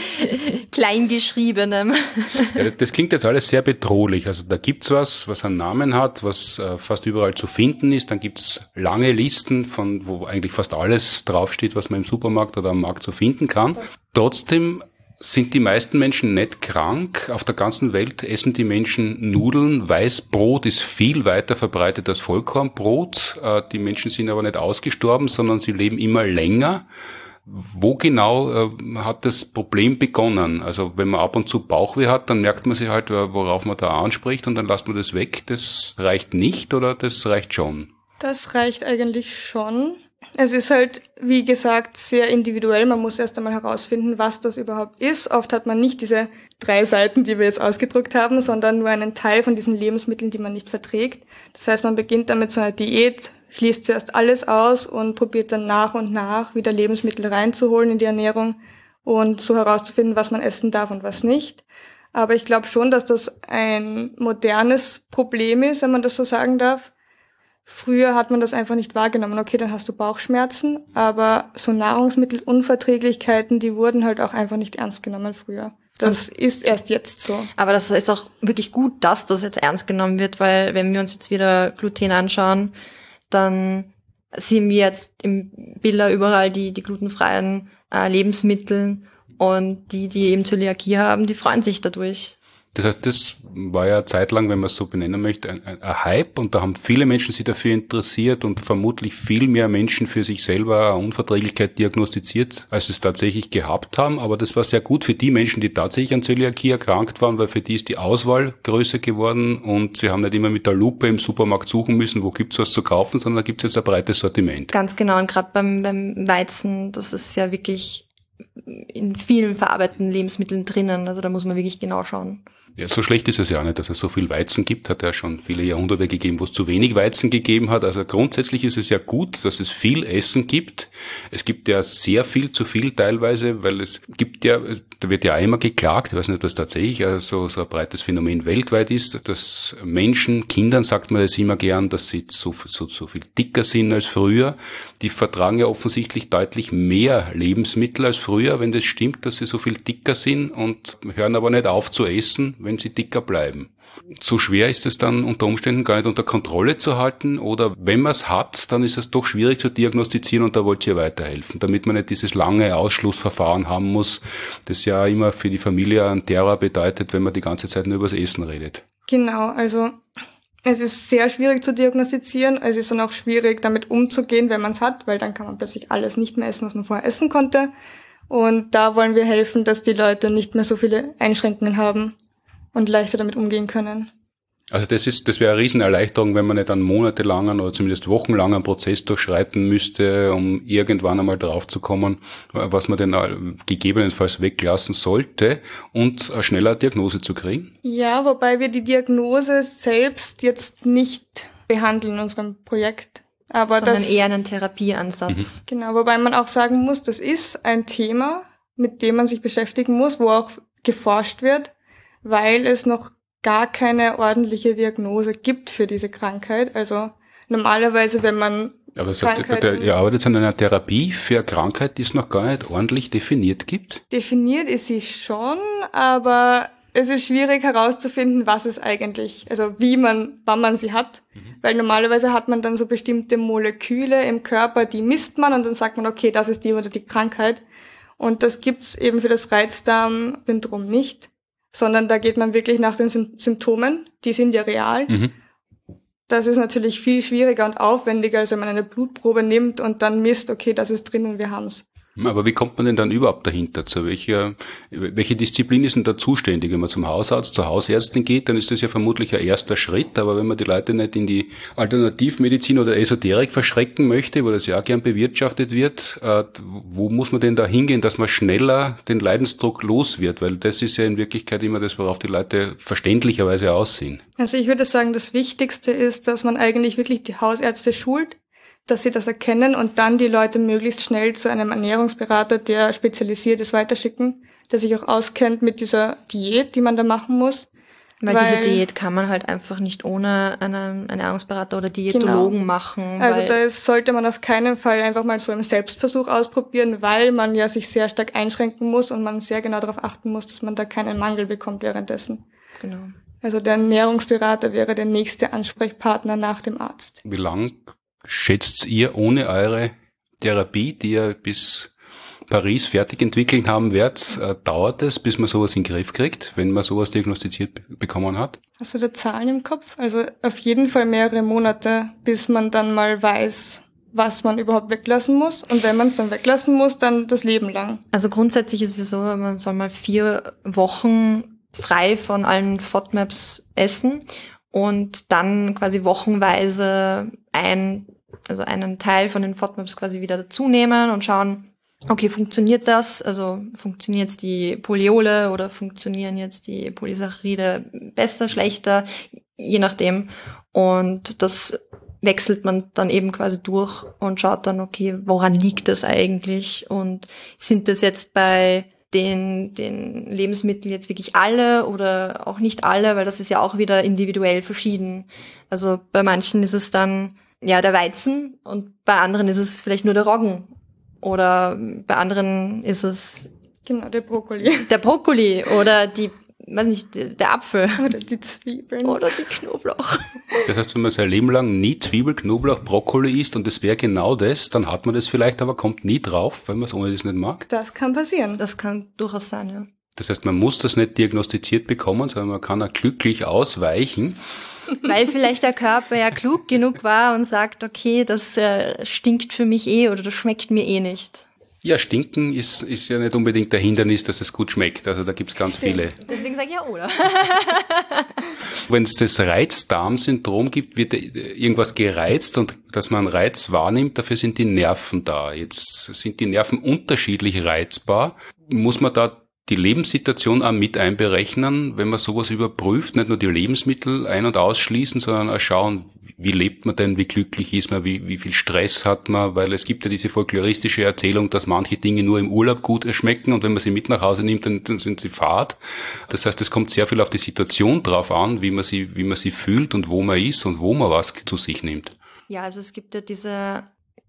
kleingeschriebenem. Ja, das klingt jetzt alles sehr bedrohlich. Also da gibt's was einen Namen hat, was fast überall zu finden ist. Dann gibt's lange Listen, wo eigentlich fast alles draufsteht, was man im Supermarkt oder am Markt so finden kann. Trotzdem sind die meisten Menschen nicht krank. Auf der ganzen Welt essen die Menschen Nudeln. Weißbrot ist viel weiter verbreitet als Vollkornbrot. Die Menschen sind aber nicht ausgestorben, sondern sie leben immer länger. Wo genau hat das Problem begonnen? Also wenn man ab und zu Bauchweh hat, dann merkt man sich halt, worauf man da anspricht und dann lässt man das weg. Das reicht nicht oder das reicht schon? Das reicht eigentlich schon. Es ist halt, wie gesagt, sehr individuell. Man muss erst einmal herausfinden, was das überhaupt ist. Oft hat man nicht diese 3 Seiten, die wir jetzt ausgedruckt haben, sondern nur einen Teil von diesen Lebensmitteln, die man nicht verträgt. Das heißt, man beginnt dann mit so einer Diät, schließt zuerst alles aus und probiert dann nach und nach wieder Lebensmittel reinzuholen in die Ernährung und so herauszufinden, was man essen darf und was nicht. Aber ich glaube schon, dass das ein modernes Problem ist, wenn man das so sagen darf. Früher hat man das einfach nicht wahrgenommen. Okay, dann hast du Bauchschmerzen, aber so Nahrungsmittelunverträglichkeiten, die wurden halt auch einfach nicht ernst genommen früher. Das ist erst jetzt so. Aber das ist auch wirklich gut, dass das jetzt ernst genommen wird, weil wenn wir uns jetzt wieder Gluten anschauen, dann sehen wir jetzt im Bilder überall die glutenfreien Lebensmittel und die eben Zöliakie haben, die freuen sich dadurch. Das heißt, das war ja zeitlang, wenn man es so benennen möchte, ein Hype, und da haben viele Menschen sich dafür interessiert und vermutlich viel mehr Menschen für sich selber eine Unverträglichkeit diagnostiziert, als es tatsächlich gehabt haben. Aber das war sehr gut für die Menschen, die tatsächlich an Zöliakie erkrankt waren, weil für die ist die Auswahl größer geworden und sie haben nicht immer mit der Lupe im Supermarkt suchen müssen, wo gibt's was zu kaufen, sondern da gibt's jetzt ein breites Sortiment. Ganz genau, und gerade beim Weizen, das ist ja wirklich in vielen verarbeiteten Lebensmitteln drinnen, also da muss man wirklich genau schauen. Ja, so schlecht ist es ja nicht, dass es so viel Weizen gibt. Hat ja schon viele Jahrhunderte gegeben, wo es zu wenig Weizen gegeben hat. Also grundsätzlich ist es ja gut, dass es viel Essen gibt. Es gibt ja sehr viel zu viel teilweise, weil es gibt ja, da wird ja immer geklagt, ich weiß nicht, ob das tatsächlich so ein breites Phänomen weltweit ist, dass Menschen, Kindern sagt man das immer gern, dass sie so viel dicker sind als früher. Die vertragen ja offensichtlich deutlich mehr Lebensmittel als früher, wenn das stimmt, dass sie so viel dicker sind, und hören aber nicht auf zu essen, wenn sie dicker bleiben. So schwer ist es dann unter Umständen gar nicht unter Kontrolle zu halten, oder wenn man es hat, dann ist es doch schwierig zu diagnostizieren, und da wollt ihr weiterhelfen, damit man nicht dieses lange Ausschlussverfahren haben muss, das ja immer für die Familie einen Terror bedeutet, wenn man die ganze Zeit nur über das Essen redet. Genau, also es ist sehr schwierig zu diagnostizieren, es ist dann auch schwierig damit umzugehen, wenn man es hat, weil dann kann man plötzlich alles nicht mehr essen, was man vorher essen konnte, und da wollen wir helfen, dass die Leute nicht mehr so viele Einschränkungen haben und leichter damit umgehen können. Also das wäre eine Riesenerleichterung, wenn man nicht einen monatelangen oder zumindest wochenlangen Prozess durchschreiten müsste, um irgendwann einmal drauf zu kommen, was man denn gegebenenfalls weglassen sollte, und eine schnellere Diagnose zu kriegen. Ja, wobei wir die Diagnose selbst jetzt nicht behandeln in unserem Projekt. Aber sondern eher einen Therapieansatz. Genau, wobei man auch sagen muss, das ist ein Thema, mit dem man sich beschäftigen muss, wo auch geforscht wird, weil es noch gar keine ordentliche Diagnose gibt für diese Krankheit. Also normalerweise, wenn man Aber das heißt, ihr arbeitet an einer Therapie für eine Krankheit, die es noch gar nicht ordentlich definiert gibt? Definiert ist sie schon, aber es ist schwierig herauszufinden, was es eigentlich, also wann man sie hat. Weil normalerweise hat man dann so bestimmte Moleküle im Körper, die misst man, und dann sagt man, okay, das ist die oder die Krankheit. Und das gibt's eben für das Reizdarmsyndrom nicht, sondern da geht man wirklich nach den Symptomen, die sind ja real. Das ist natürlich viel schwieriger und aufwendiger, als wenn man eine Blutprobe nimmt und dann misst, okay, das ist drinnen, wir haben's. Aber wie kommt man denn dann überhaupt dahinter? Zu welche Disziplin ist denn da zuständig? Wenn man zum Hausarzt, zur Hausärztin geht, dann ist das ja vermutlich ein erster Schritt. Aber wenn man die Leute nicht in die Alternativmedizin oder Esoterik verschrecken möchte, wo das ja auch gern bewirtschaftet wird, wo muss man denn da hingehen, dass man schneller den Leidensdruck los wird? Weil das ist ja in Wirklichkeit immer das, worauf die Leute verständlicherweise aussehen. Also ich würde sagen, das Wichtigste ist, dass man eigentlich wirklich die Hausärzte schult, dass sie das erkennen und dann die Leute möglichst schnell zu einem Ernährungsberater, der spezialisiert ist, weiterschicken, der sich auch auskennt mit dieser Diät, die man da machen muss. Weil diese Diät kann man halt einfach nicht ohne einen Ernährungsberater oder Diätologen machen. Also das sollte man auf keinen Fall einfach mal so im Selbstversuch ausprobieren, weil man ja sich sehr stark einschränken muss und man sehr genau darauf achten muss, dass man da keinen Mangel bekommt währenddessen. Genau. Also der Ernährungsberater wäre der nächste Ansprechpartner nach dem Arzt. Wie lang schätzt ihr ohne eure Therapie, die ihr bis Paris fertig entwickelt haben werdet, dauert es, bis man sowas in den Griff kriegt, wenn man sowas diagnostiziert bekommen hat? Hast du da Zahlen im Kopf? Also auf jeden Fall mehrere Monate, bis man dann mal weiß, was man überhaupt weglassen muss. Und wenn man es dann weglassen muss, dann das Leben lang. Also grundsätzlich ist es so, man soll mal 4 Wochen frei von allen FODMAPs essen und dann quasi wochenweise einen Teil von den FODMAPs quasi wieder dazu nehmen und schauen, okay, funktioniert das? Also funktioniert jetzt die Polyole oder funktionieren jetzt die Polysaccharide besser, schlechter, je nachdem. Und das wechselt man dann eben quasi durch und schaut dann, okay, woran liegt das eigentlich? Und sind das jetzt bei den Lebensmitteln jetzt wirklich alle oder auch nicht alle, weil das ist ja auch wieder individuell verschieden. Also bei manchen ist es dann ja der Weizen und bei anderen ist es vielleicht nur der Roggen oder bei anderen ist es Genau, der Brokkoli. der Brokkoli oder weiß nicht, der Apfel. Oder die Zwiebeln. Oder die Knoblauch. Das heißt, wenn man sein Leben lang nie Zwiebel, Knoblauch, Brokkoli isst und das wäre genau das, dann hat man das vielleicht, aber kommt nie drauf, weil man es ohne das nicht mag. Das kann passieren. Das kann durchaus sein, ja. Das heißt, man muss das nicht diagnostiziert bekommen, sondern man kann auch glücklich ausweichen. Weil vielleicht der Körper ja klug genug war und sagt, okay, das stinkt für mich oder das schmeckt mir nicht. Ja, stinken ist ja nicht unbedingt der Hindernis, dass es gut schmeckt. Also da gibt's ganz viele. Deswegen sage ich ja, oder? Wenn es das Reizdarmsyndrom gibt, wird irgendwas gereizt und dass man einen Reiz wahrnimmt, dafür sind die Nerven da. Jetzt sind die Nerven unterschiedlich reizbar. Muss man da die Lebenssituation auch mit einberechnen, wenn man sowas überprüft, nicht nur die Lebensmittel ein- und ausschließen, sondern auch schauen, wie lebt man denn, wie glücklich ist man, wie viel Stress hat man, weil es gibt ja diese folkloristische Erzählung, dass manche Dinge nur im Urlaub gut schmecken und wenn man sie mit nach Hause nimmt, dann sind sie fad. Das heißt, es kommt sehr viel auf die Situation drauf an, wie man sie fühlt und wo man ist und wo man was zu sich nimmt. Ja, also es gibt ja diese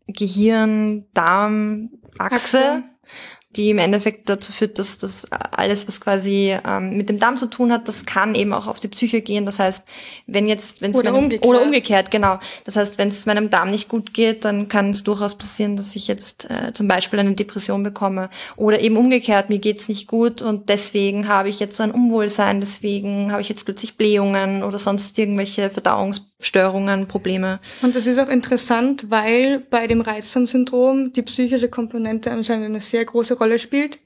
Gehirn-Darm-Achse, die im Endeffekt dazu führt, dass das alles, was quasi mit dem Darm zu tun hat, das kann eben auch auf die Psyche gehen. Das heißt, oder umgekehrt, genau. Das heißt, wenn es meinem Darm nicht gut geht, dann kann es durchaus passieren, dass ich jetzt zum Beispiel eine Depression bekomme. Oder eben umgekehrt, mir geht's nicht gut und deswegen habe ich jetzt so ein Unwohlsein, deswegen habe ich jetzt plötzlich Blähungen oder sonst irgendwelche Verdauungsstörungen, Probleme. Und das ist auch interessant, weil bei dem Reizdarmsyndrom die psychische Komponente anscheinend eine sehr große Rolle spielt,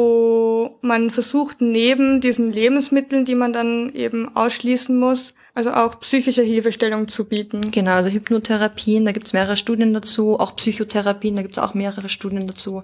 wo man versucht, neben diesen Lebensmitteln, die man dann eben ausschließen muss, also auch psychische Hilfestellung zu bieten. Genau, also Hypnotherapien, da gibt's mehrere Studien dazu, auch Psychotherapien, da gibt's auch mehrere Studien dazu.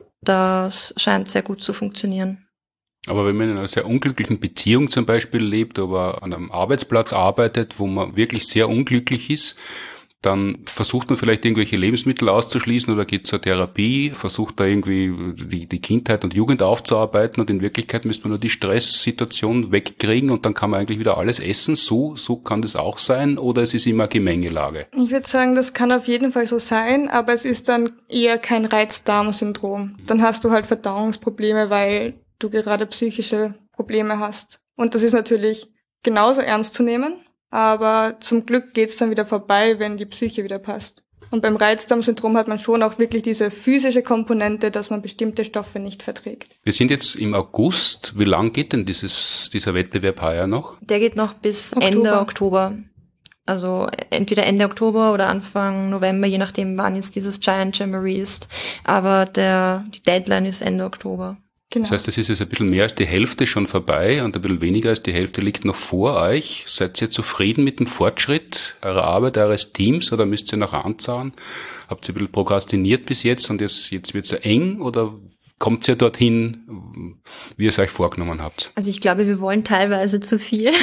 Das scheint sehr gut zu funktionieren. Aber wenn man in einer sehr unglücklichen Beziehung zum Beispiel lebt, aber an einem Arbeitsplatz arbeitet, wo man wirklich sehr unglücklich ist, dann versucht man vielleicht irgendwelche Lebensmittel auszuschließen oder geht zur Therapie, versucht da irgendwie die Kindheit und Jugend aufzuarbeiten und in Wirklichkeit müsste man nur die Stresssituation wegkriegen und dann kann man eigentlich wieder alles essen. So kann das auch sein oder es ist immer Gemengelage? Ich würde sagen, das kann auf jeden Fall so sein, aber es ist dann eher kein Reizdarmsyndrom. Dann hast du halt Verdauungsprobleme, weil du gerade psychische Probleme hast. Und das ist natürlich genauso ernst zu nehmen. Aber zum Glück geht's dann wieder vorbei, wenn die Psyche wieder passt. Und beim Reizdarmsyndrom hat man schon auch wirklich diese physische Komponente, dass man bestimmte Stoffe nicht verträgt. Wir sind jetzt im August. Wie lang geht denn dieser Wettbewerb heuer noch? Der geht noch bis Ende Oktober. Also entweder Ende Oktober oder Anfang November, je nachdem, wann jetzt dieses Giant Jamboree ist. Aber die Deadline ist Ende Oktober. Genau. Das heißt, es ist jetzt ein bisschen mehr als die Hälfte schon vorbei und ein bisschen weniger als die Hälfte liegt noch vor euch. Seid ihr zufrieden mit dem Fortschritt eurer Arbeit, eures Teams oder müsst ihr noch anzahlen? Habt ihr ein bisschen prokrastiniert bis jetzt und jetzt wird's ja eng oder kommt ihr dorthin, wie ihr es euch vorgenommen habt? Also ich glaube, wir wollen teilweise zu viel.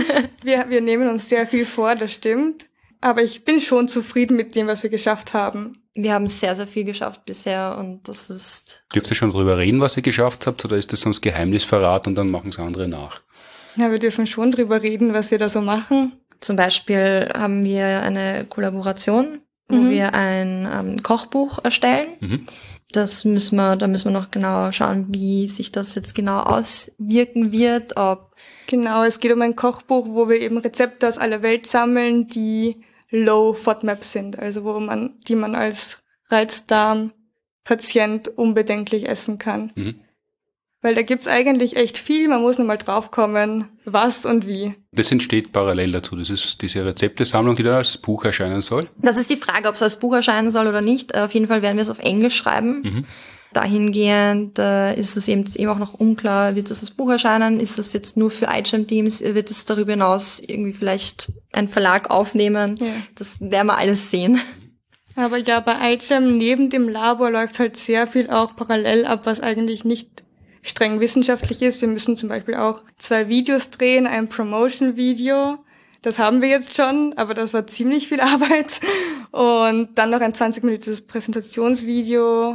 Wir nehmen uns sehr viel vor, das stimmt. Aber ich bin schon zufrieden mit dem, was wir geschafft haben. Wir haben sehr, sehr viel geschafft bisher und das ist... Dürft ihr schon drüber reden, was ihr geschafft habt oder ist das sonst Geheimnisverrat und dann machen es andere nach? Ja, wir dürfen schon drüber reden, was wir da so machen. Zum Beispiel haben wir eine Kollaboration, wo wir ein Kochbuch erstellen. Da müssen wir noch genau schauen, wie sich das jetzt genau auswirken wird. Genau, es geht um ein Kochbuch, wo wir eben Rezepte aus aller Welt sammeln, die Low FODMAP sind, also die man als Reizdarmpatient unbedenklich essen kann. Weil da gibt's eigentlich echt viel, man muss nur mal draufkommen, was und wie. Das entsteht parallel dazu. Das ist diese Rezeptesammlung, die dann als Buch erscheinen soll. Das ist die Frage, ob es als Buch erscheinen soll oder nicht. Auf jeden Fall werden wir es auf Englisch schreiben. Dahingehend ist es eben auch noch unklar, wird das als Buch erscheinen? Ist das jetzt nur für iGEM-Teams? Wird es darüber hinaus irgendwie vielleicht ein Verlag aufnehmen? Ja. Das werden wir alles sehen. Aber ja, bei iGEM neben dem Labor läuft halt sehr viel auch parallel ab, was eigentlich nicht streng wissenschaftlich ist. Wir müssen zum Beispiel auch 2 Videos drehen, ein Promotion-Video. Das haben wir jetzt schon, aber das war ziemlich viel Arbeit. Und dann noch ein 20-minütiges Präsentationsvideo.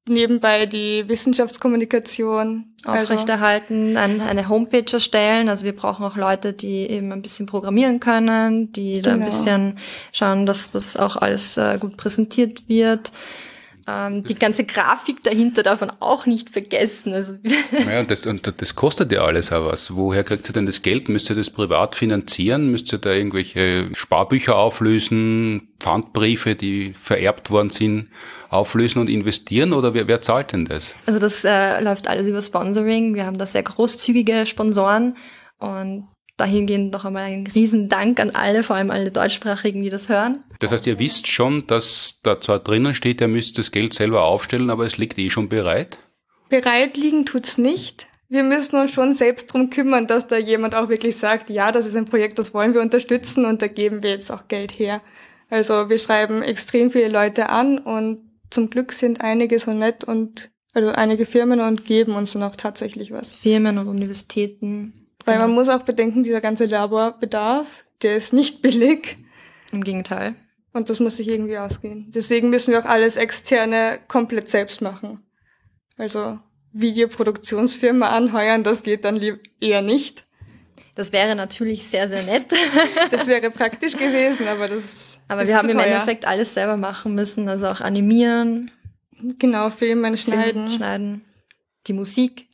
nebenbei die Wissenschaftskommunikation aufrechterhalten, eine Homepage erstellen. Also wir brauchen auch Leute, die eben ein bisschen programmieren können, die da ein bisschen schauen, dass das auch alles gut präsentiert wird. Die ganze Grafik dahinter darf man auch nicht vergessen. Also ja, und das kostet ja alles auch was. Woher kriegt ihr denn das Geld? Müsst ihr das privat finanzieren? Müsst ihr da irgendwelche Sparbücher auflösen, Pfandbriefe, die vererbt worden sind, auflösen und investieren? Oder wer zahlt denn das? Also das läuft alles über Sponsoring. Wir haben da sehr großzügige Sponsoren und dahingehend noch einmal einen riesen Dank an alle, vor allem alle Deutschsprachigen, die das hören. Das heißt, ihr wisst schon, dass da zwar drinnen steht, ihr müsst das Geld selber aufstellen, aber es liegt schon bereit? Bereit liegen tut's nicht. Wir müssen uns schon selbst drum kümmern, dass da jemand auch wirklich sagt, ja, das ist ein Projekt, das wollen wir unterstützen und da geben wir jetzt auch Geld her. Also wir schreiben extrem viele Leute an und zum Glück sind einige so nett also einige Firmen und geben uns dann auch tatsächlich was. Firmen und Universitäten. Weil man muss auch bedenken, dieser ganze Laborbedarf, der ist nicht billig. Im Gegenteil. Und das muss sich irgendwie ausgehen. Deswegen müssen wir auch alles Externe komplett selbst machen. Also Videoproduktionsfirma anheuern, das geht dann eher nicht. Das wäre natürlich sehr, sehr nett. Das wäre praktisch gewesen, aber Aber wir haben im Endeffekt alles selber machen müssen, also auch animieren. Genau, filmen, schneiden. Die Musik.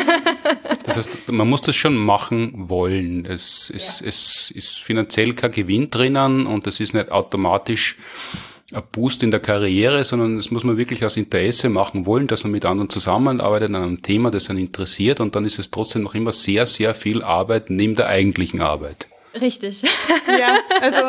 Das heißt, man muss das schon machen wollen. Es ist finanziell kein Gewinn drinnen und es ist nicht automatisch ein Boost in der Karriere, sondern das muss man wirklich aus Interesse machen wollen, dass man mit anderen zusammenarbeitet an einem Thema, das einen interessiert, und dann ist es trotzdem noch immer sehr, sehr viel Arbeit neben der eigentlichen Arbeit. Richtig. Ja, also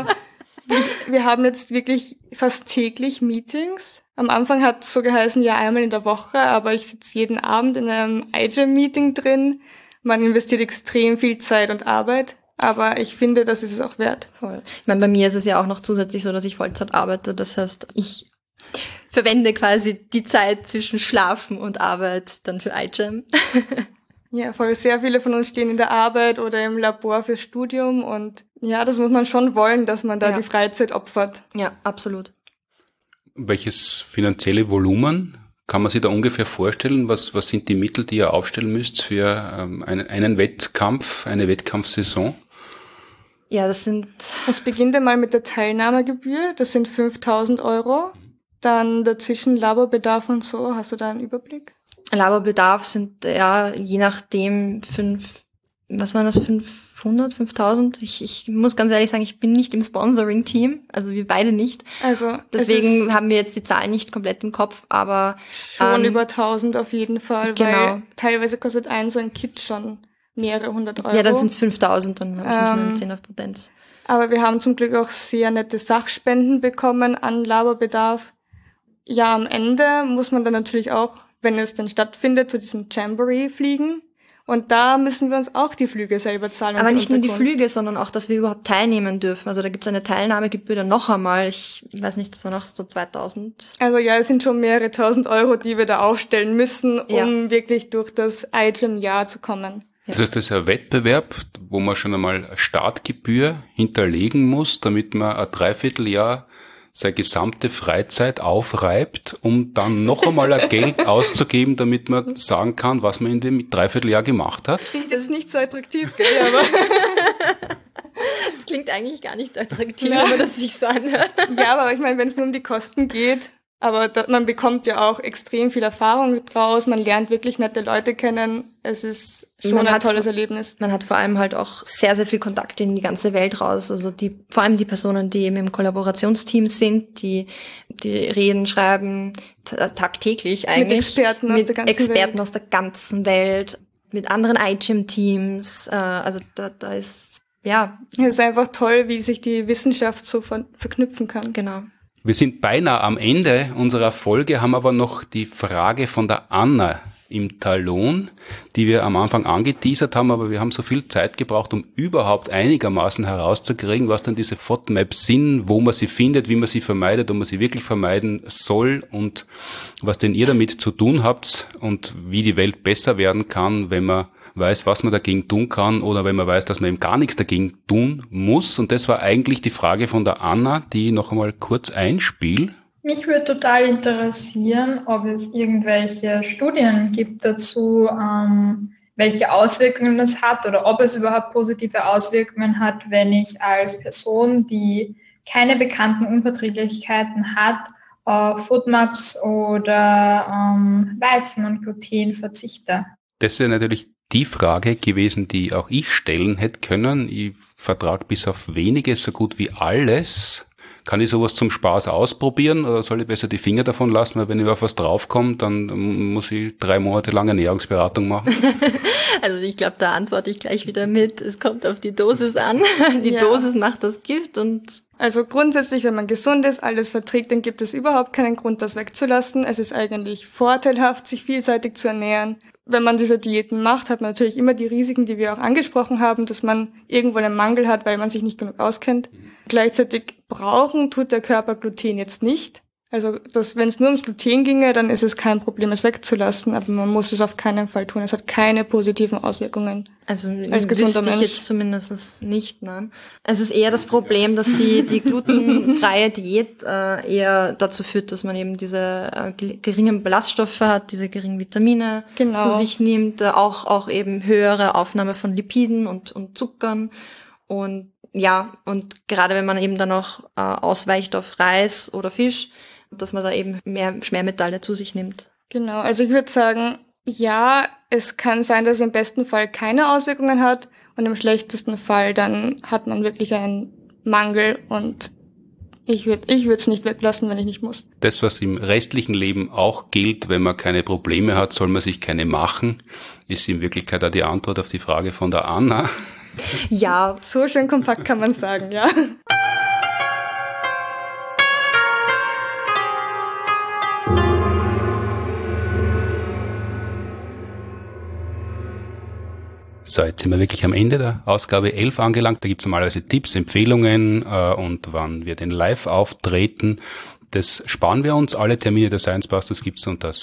wir haben jetzt wirklich fast täglich Meetings. Am Anfang hat es so geheißen, ja, einmal in der Woche, aber ich sitze jeden Abend in einem iGEM-Meeting drin. Man investiert extrem viel Zeit und Arbeit, aber ich finde, das ist es auch wert. Voll. Ich meine, bei mir ist es ja auch noch zusätzlich so, dass ich Vollzeit arbeite. Das heißt, ich verwende quasi die Zeit zwischen Schlafen und Arbeit dann für iGEM. Ja, voll. Sehr viele von uns stehen in der Arbeit oder im Labor fürs Studium und ja, das muss man schon wollen, dass man da die Freizeit opfert. Ja, absolut. Welches finanzielle Volumen kann man sich da ungefähr vorstellen? Was sind die Mittel, die ihr aufstellen müsst für einen Wettkampf, eine Wettkampfsaison? Ja, das beginnt einmal mit der Teilnahmegebühr, das sind 5.000 €. Dann dazwischen Laborbedarf und so, hast du da einen Überblick? Laborbedarf sind ja je nachdem 5.000? Ich muss ganz ehrlich sagen, ich bin nicht im Sponsoring-Team, also wir beide nicht. Also deswegen haben wir jetzt die Zahlen nicht komplett im Kopf, aber schon über 1.000 auf jeden Fall, genau. Weil teilweise kostet so ein Kit schon mehrere 100 €. Ja, dann sind es 5.000, dann habe ich nicht mehr 10 auf Potenz. Aber wir haben zum Glück auch sehr nette Sachspenden bekommen an Laborbedarf. Ja, am Ende muss man dann natürlich auch, wenn es denn stattfindet, zu diesem Jamboree fliegen. Und da müssen wir uns auch die Flüge selber zahlen. Aber nicht nur die Flüge, sondern auch, dass wir überhaupt teilnehmen dürfen. Also da gibt es eine Teilnahmegebühr dann noch einmal. Ich weiß nicht, das war noch so 2.000. Also ja, es sind schon mehrere 1.000 €, die wir da aufstellen müssen, um wirklich durch das iGEM-Jahr zu kommen. Das heißt, das ist ein Wettbewerb, wo man schon einmal eine Startgebühr hinterlegen muss, damit man ein Dreivierteljahr seine gesamte Freizeit aufreibt, um dann noch einmal ein Geld auszugeben, damit man sagen kann, was man in dem Dreivierteljahr gemacht hat. Klingt jetzt nicht so attraktiv, gell, aber... Das klingt eigentlich gar nicht attraktiv, wenn man das sich so anhört. Ja, aber ich meine, wenn es nur um die Kosten geht, aber man bekommt ja auch extrem viel Erfahrung draus, man lernt wirklich nette Leute kennen, es ist schon ein tolles Erlebnis. Man hat vor allem halt auch sehr, sehr viel Kontakte in die ganze Welt raus, also vor allem die Personen, die eben im Kollaborationsteam sind, die reden, schreiben tagtäglich eigentlich. Mit Experten aus der ganzen Welt, mit anderen iGEM-Teams, also da ist, ja. Es ist einfach toll, wie sich die Wissenschaft so verknüpfen kann. Genau. Wir sind beinahe am Ende unserer Folge, haben aber noch die Frage von der Anna im Talon, die wir am Anfang angeteasert haben, aber wir haben so viel Zeit gebraucht, um überhaupt einigermaßen herauszukriegen, was denn diese FODMAPs sind, wo man sie findet, wie man sie vermeidet, ob man sie wirklich vermeiden soll und was denn ihr damit zu tun habt und wie die Welt besser werden kann, wenn man weiß, was man dagegen tun kann oder wenn man weiß, dass man eben gar nichts dagegen tun muss. Und das war eigentlich die Frage von der Anna, die ich noch einmal kurz einspiele. Mich würde total interessieren, ob es irgendwelche Studien gibt dazu, welche Auswirkungen das hat oder ob es überhaupt positive Auswirkungen hat, wenn ich als Person, die keine bekannten Unverträglichkeiten hat, auf FODMAPs oder Weizen und Gluten verzichte. Das wäre natürlich die Frage gewesen, die auch ich stellen hätte können. Ich vertrage bis auf weniges so gut wie alles. Kann ich sowas zum Spaß ausprobieren oder soll ich besser die Finger davon lassen? Weil wenn ich auf was draufkomme, dann muss ich 3 Monate lang Ernährungsberatung machen. Also ich glaube, da antworte ich gleich wieder mit, es kommt auf die Dosis an. Die Dosis macht das Gift und... Also grundsätzlich, wenn man gesund ist, alles verträgt, dann gibt es überhaupt keinen Grund, das wegzulassen. Es ist eigentlich vorteilhaft, sich vielseitig zu ernähren. Wenn man diese Diäten macht, hat man natürlich immer die Risiken, die wir auch angesprochen haben, dass man irgendwo einen Mangel hat, weil man sich nicht genug auskennt. Gleichzeitig brauchen tut der Körper Gluten jetzt nicht. Also wenn es nur ums Gluten ginge, dann ist es kein Problem, es wegzulassen, aber man muss es auf keinen Fall tun. Es hat keine positiven Auswirkungen. Also als gesunder wüsste ich Mensch. jetzt zumindest nicht, nein. Es ist eher das Problem, dass die glutenfreie Diät eher dazu führt, dass man eben diese geringen Ballaststoffe hat, diese geringen Vitamine zu sich nimmt, auch eben höhere Aufnahme von Lipiden und Zuckern und ja, und gerade wenn man eben dann auch ausweicht auf Reis oder Fisch, dass man da eben mehr Schwermetalle zu sich nimmt. Genau, also ich würde sagen, ja, es kann sein, dass es im besten Fall keine Auswirkungen hat und im schlechtesten Fall dann hat man wirklich einen Mangel und ich würde es nicht weglassen, wenn ich nicht muss. Das, was im restlichen Leben auch gilt, wenn man keine Probleme hat, soll man sich keine machen, ist in Wirklichkeit auch die Antwort auf die Frage von der Anna. Ja, so schön kompakt kann man sagen, ja. So, jetzt sind wir wirklich am Ende der Ausgabe 11 angelangt. Da gibt es normalerweise Tipps, Empfehlungen und wann wir denn live auftreten. Das sparen wir uns. Alle Termine der Science Busters gibt's unter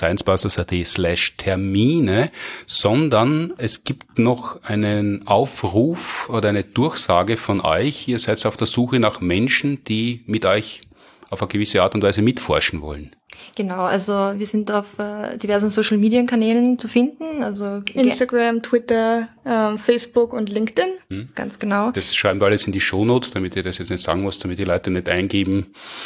sciencebusters.at/Termine, sondern es gibt noch einen Aufruf oder eine Durchsage von euch. Ihr seid auf der Suche nach Menschen, die mit euch auf eine gewisse Art und Weise mitforschen wollen. Genau, also wir sind auf diversen Social-Media-Kanälen zu finden, also Instagram, Twitter, Facebook und LinkedIn. Ganz genau. Das schreiben wir alles in die Shownotes, damit ihr das jetzt nicht sagen müsst, damit die Leute nicht eingeben.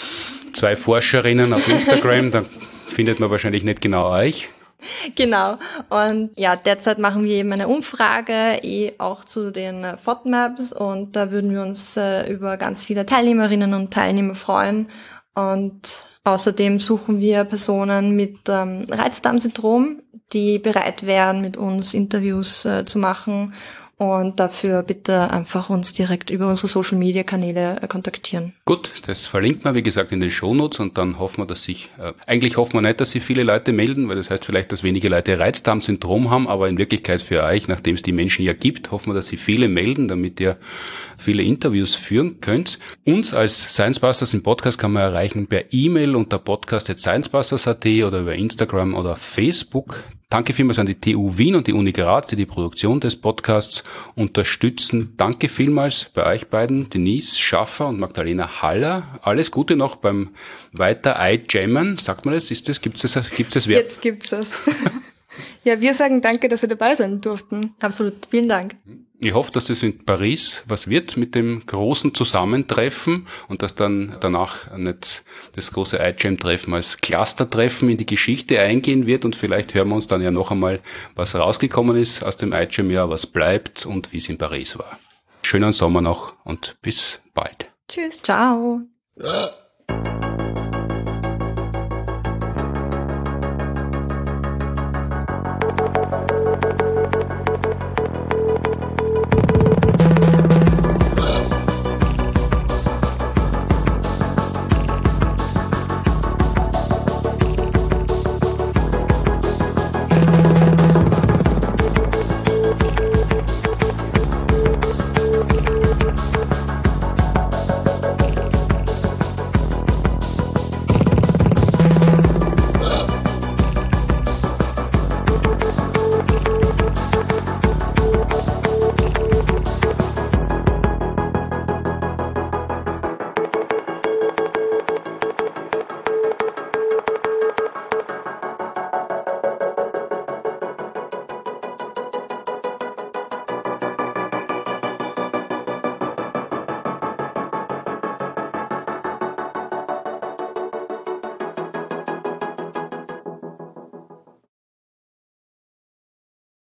2 Forscherinnen auf Instagram, da findet man wahrscheinlich nicht genau euch. Genau. Und ja, derzeit machen wir eben eine Umfrage, auch zu den FODMAPs und da würden wir uns über ganz viele Teilnehmerinnen und Teilnehmer freuen. Und außerdem suchen wir Personen mit Reizdarmsyndrom, die bereit wären, mit uns Interviews zu machen. Und dafür bitte einfach uns direkt über unsere Social-Media-Kanäle kontaktieren. Gut, das verlinkt man, wie gesagt, in den Shownotes und dann hoffen wir, dass eigentlich hoffen wir nicht, dass sich viele Leute melden, weil das heißt vielleicht, dass wenige Leute Reizdarmsyndrom haben, aber in Wirklichkeit für euch, nachdem es die Menschen ja gibt, hoffen wir, dass sich viele melden, damit ihr viele Interviews führen könnt. Uns als Science Busters im Podcast kann man erreichen per E-Mail unter podcast@sciencebusters.at oder über Instagram oder Facebook. Danke vielmals an die TU Wien und die Uni Graz, die die Produktion des Podcasts unterstützen. Danke vielmals bei euch beiden, Denise Schaffer und Magdalena Haller. Alles Gute noch beim weiter iJammen. Sagt man das? Gibt's das Verb? Jetzt gibt's das. Ja, wir sagen danke, dass wir dabei sein durften. Absolut, vielen Dank. Ich hoffe, dass das in Paris was wird mit dem großen Zusammentreffen und dass dann danach nicht das große iJam-Treffen als Cluster-Treffen in die Geschichte eingehen wird und vielleicht hören wir uns dann ja noch einmal, was rausgekommen ist aus dem iJam-Jahr, was bleibt und wie es in Paris war. Schönen Sommer noch und bis bald. Tschüss. Ciao.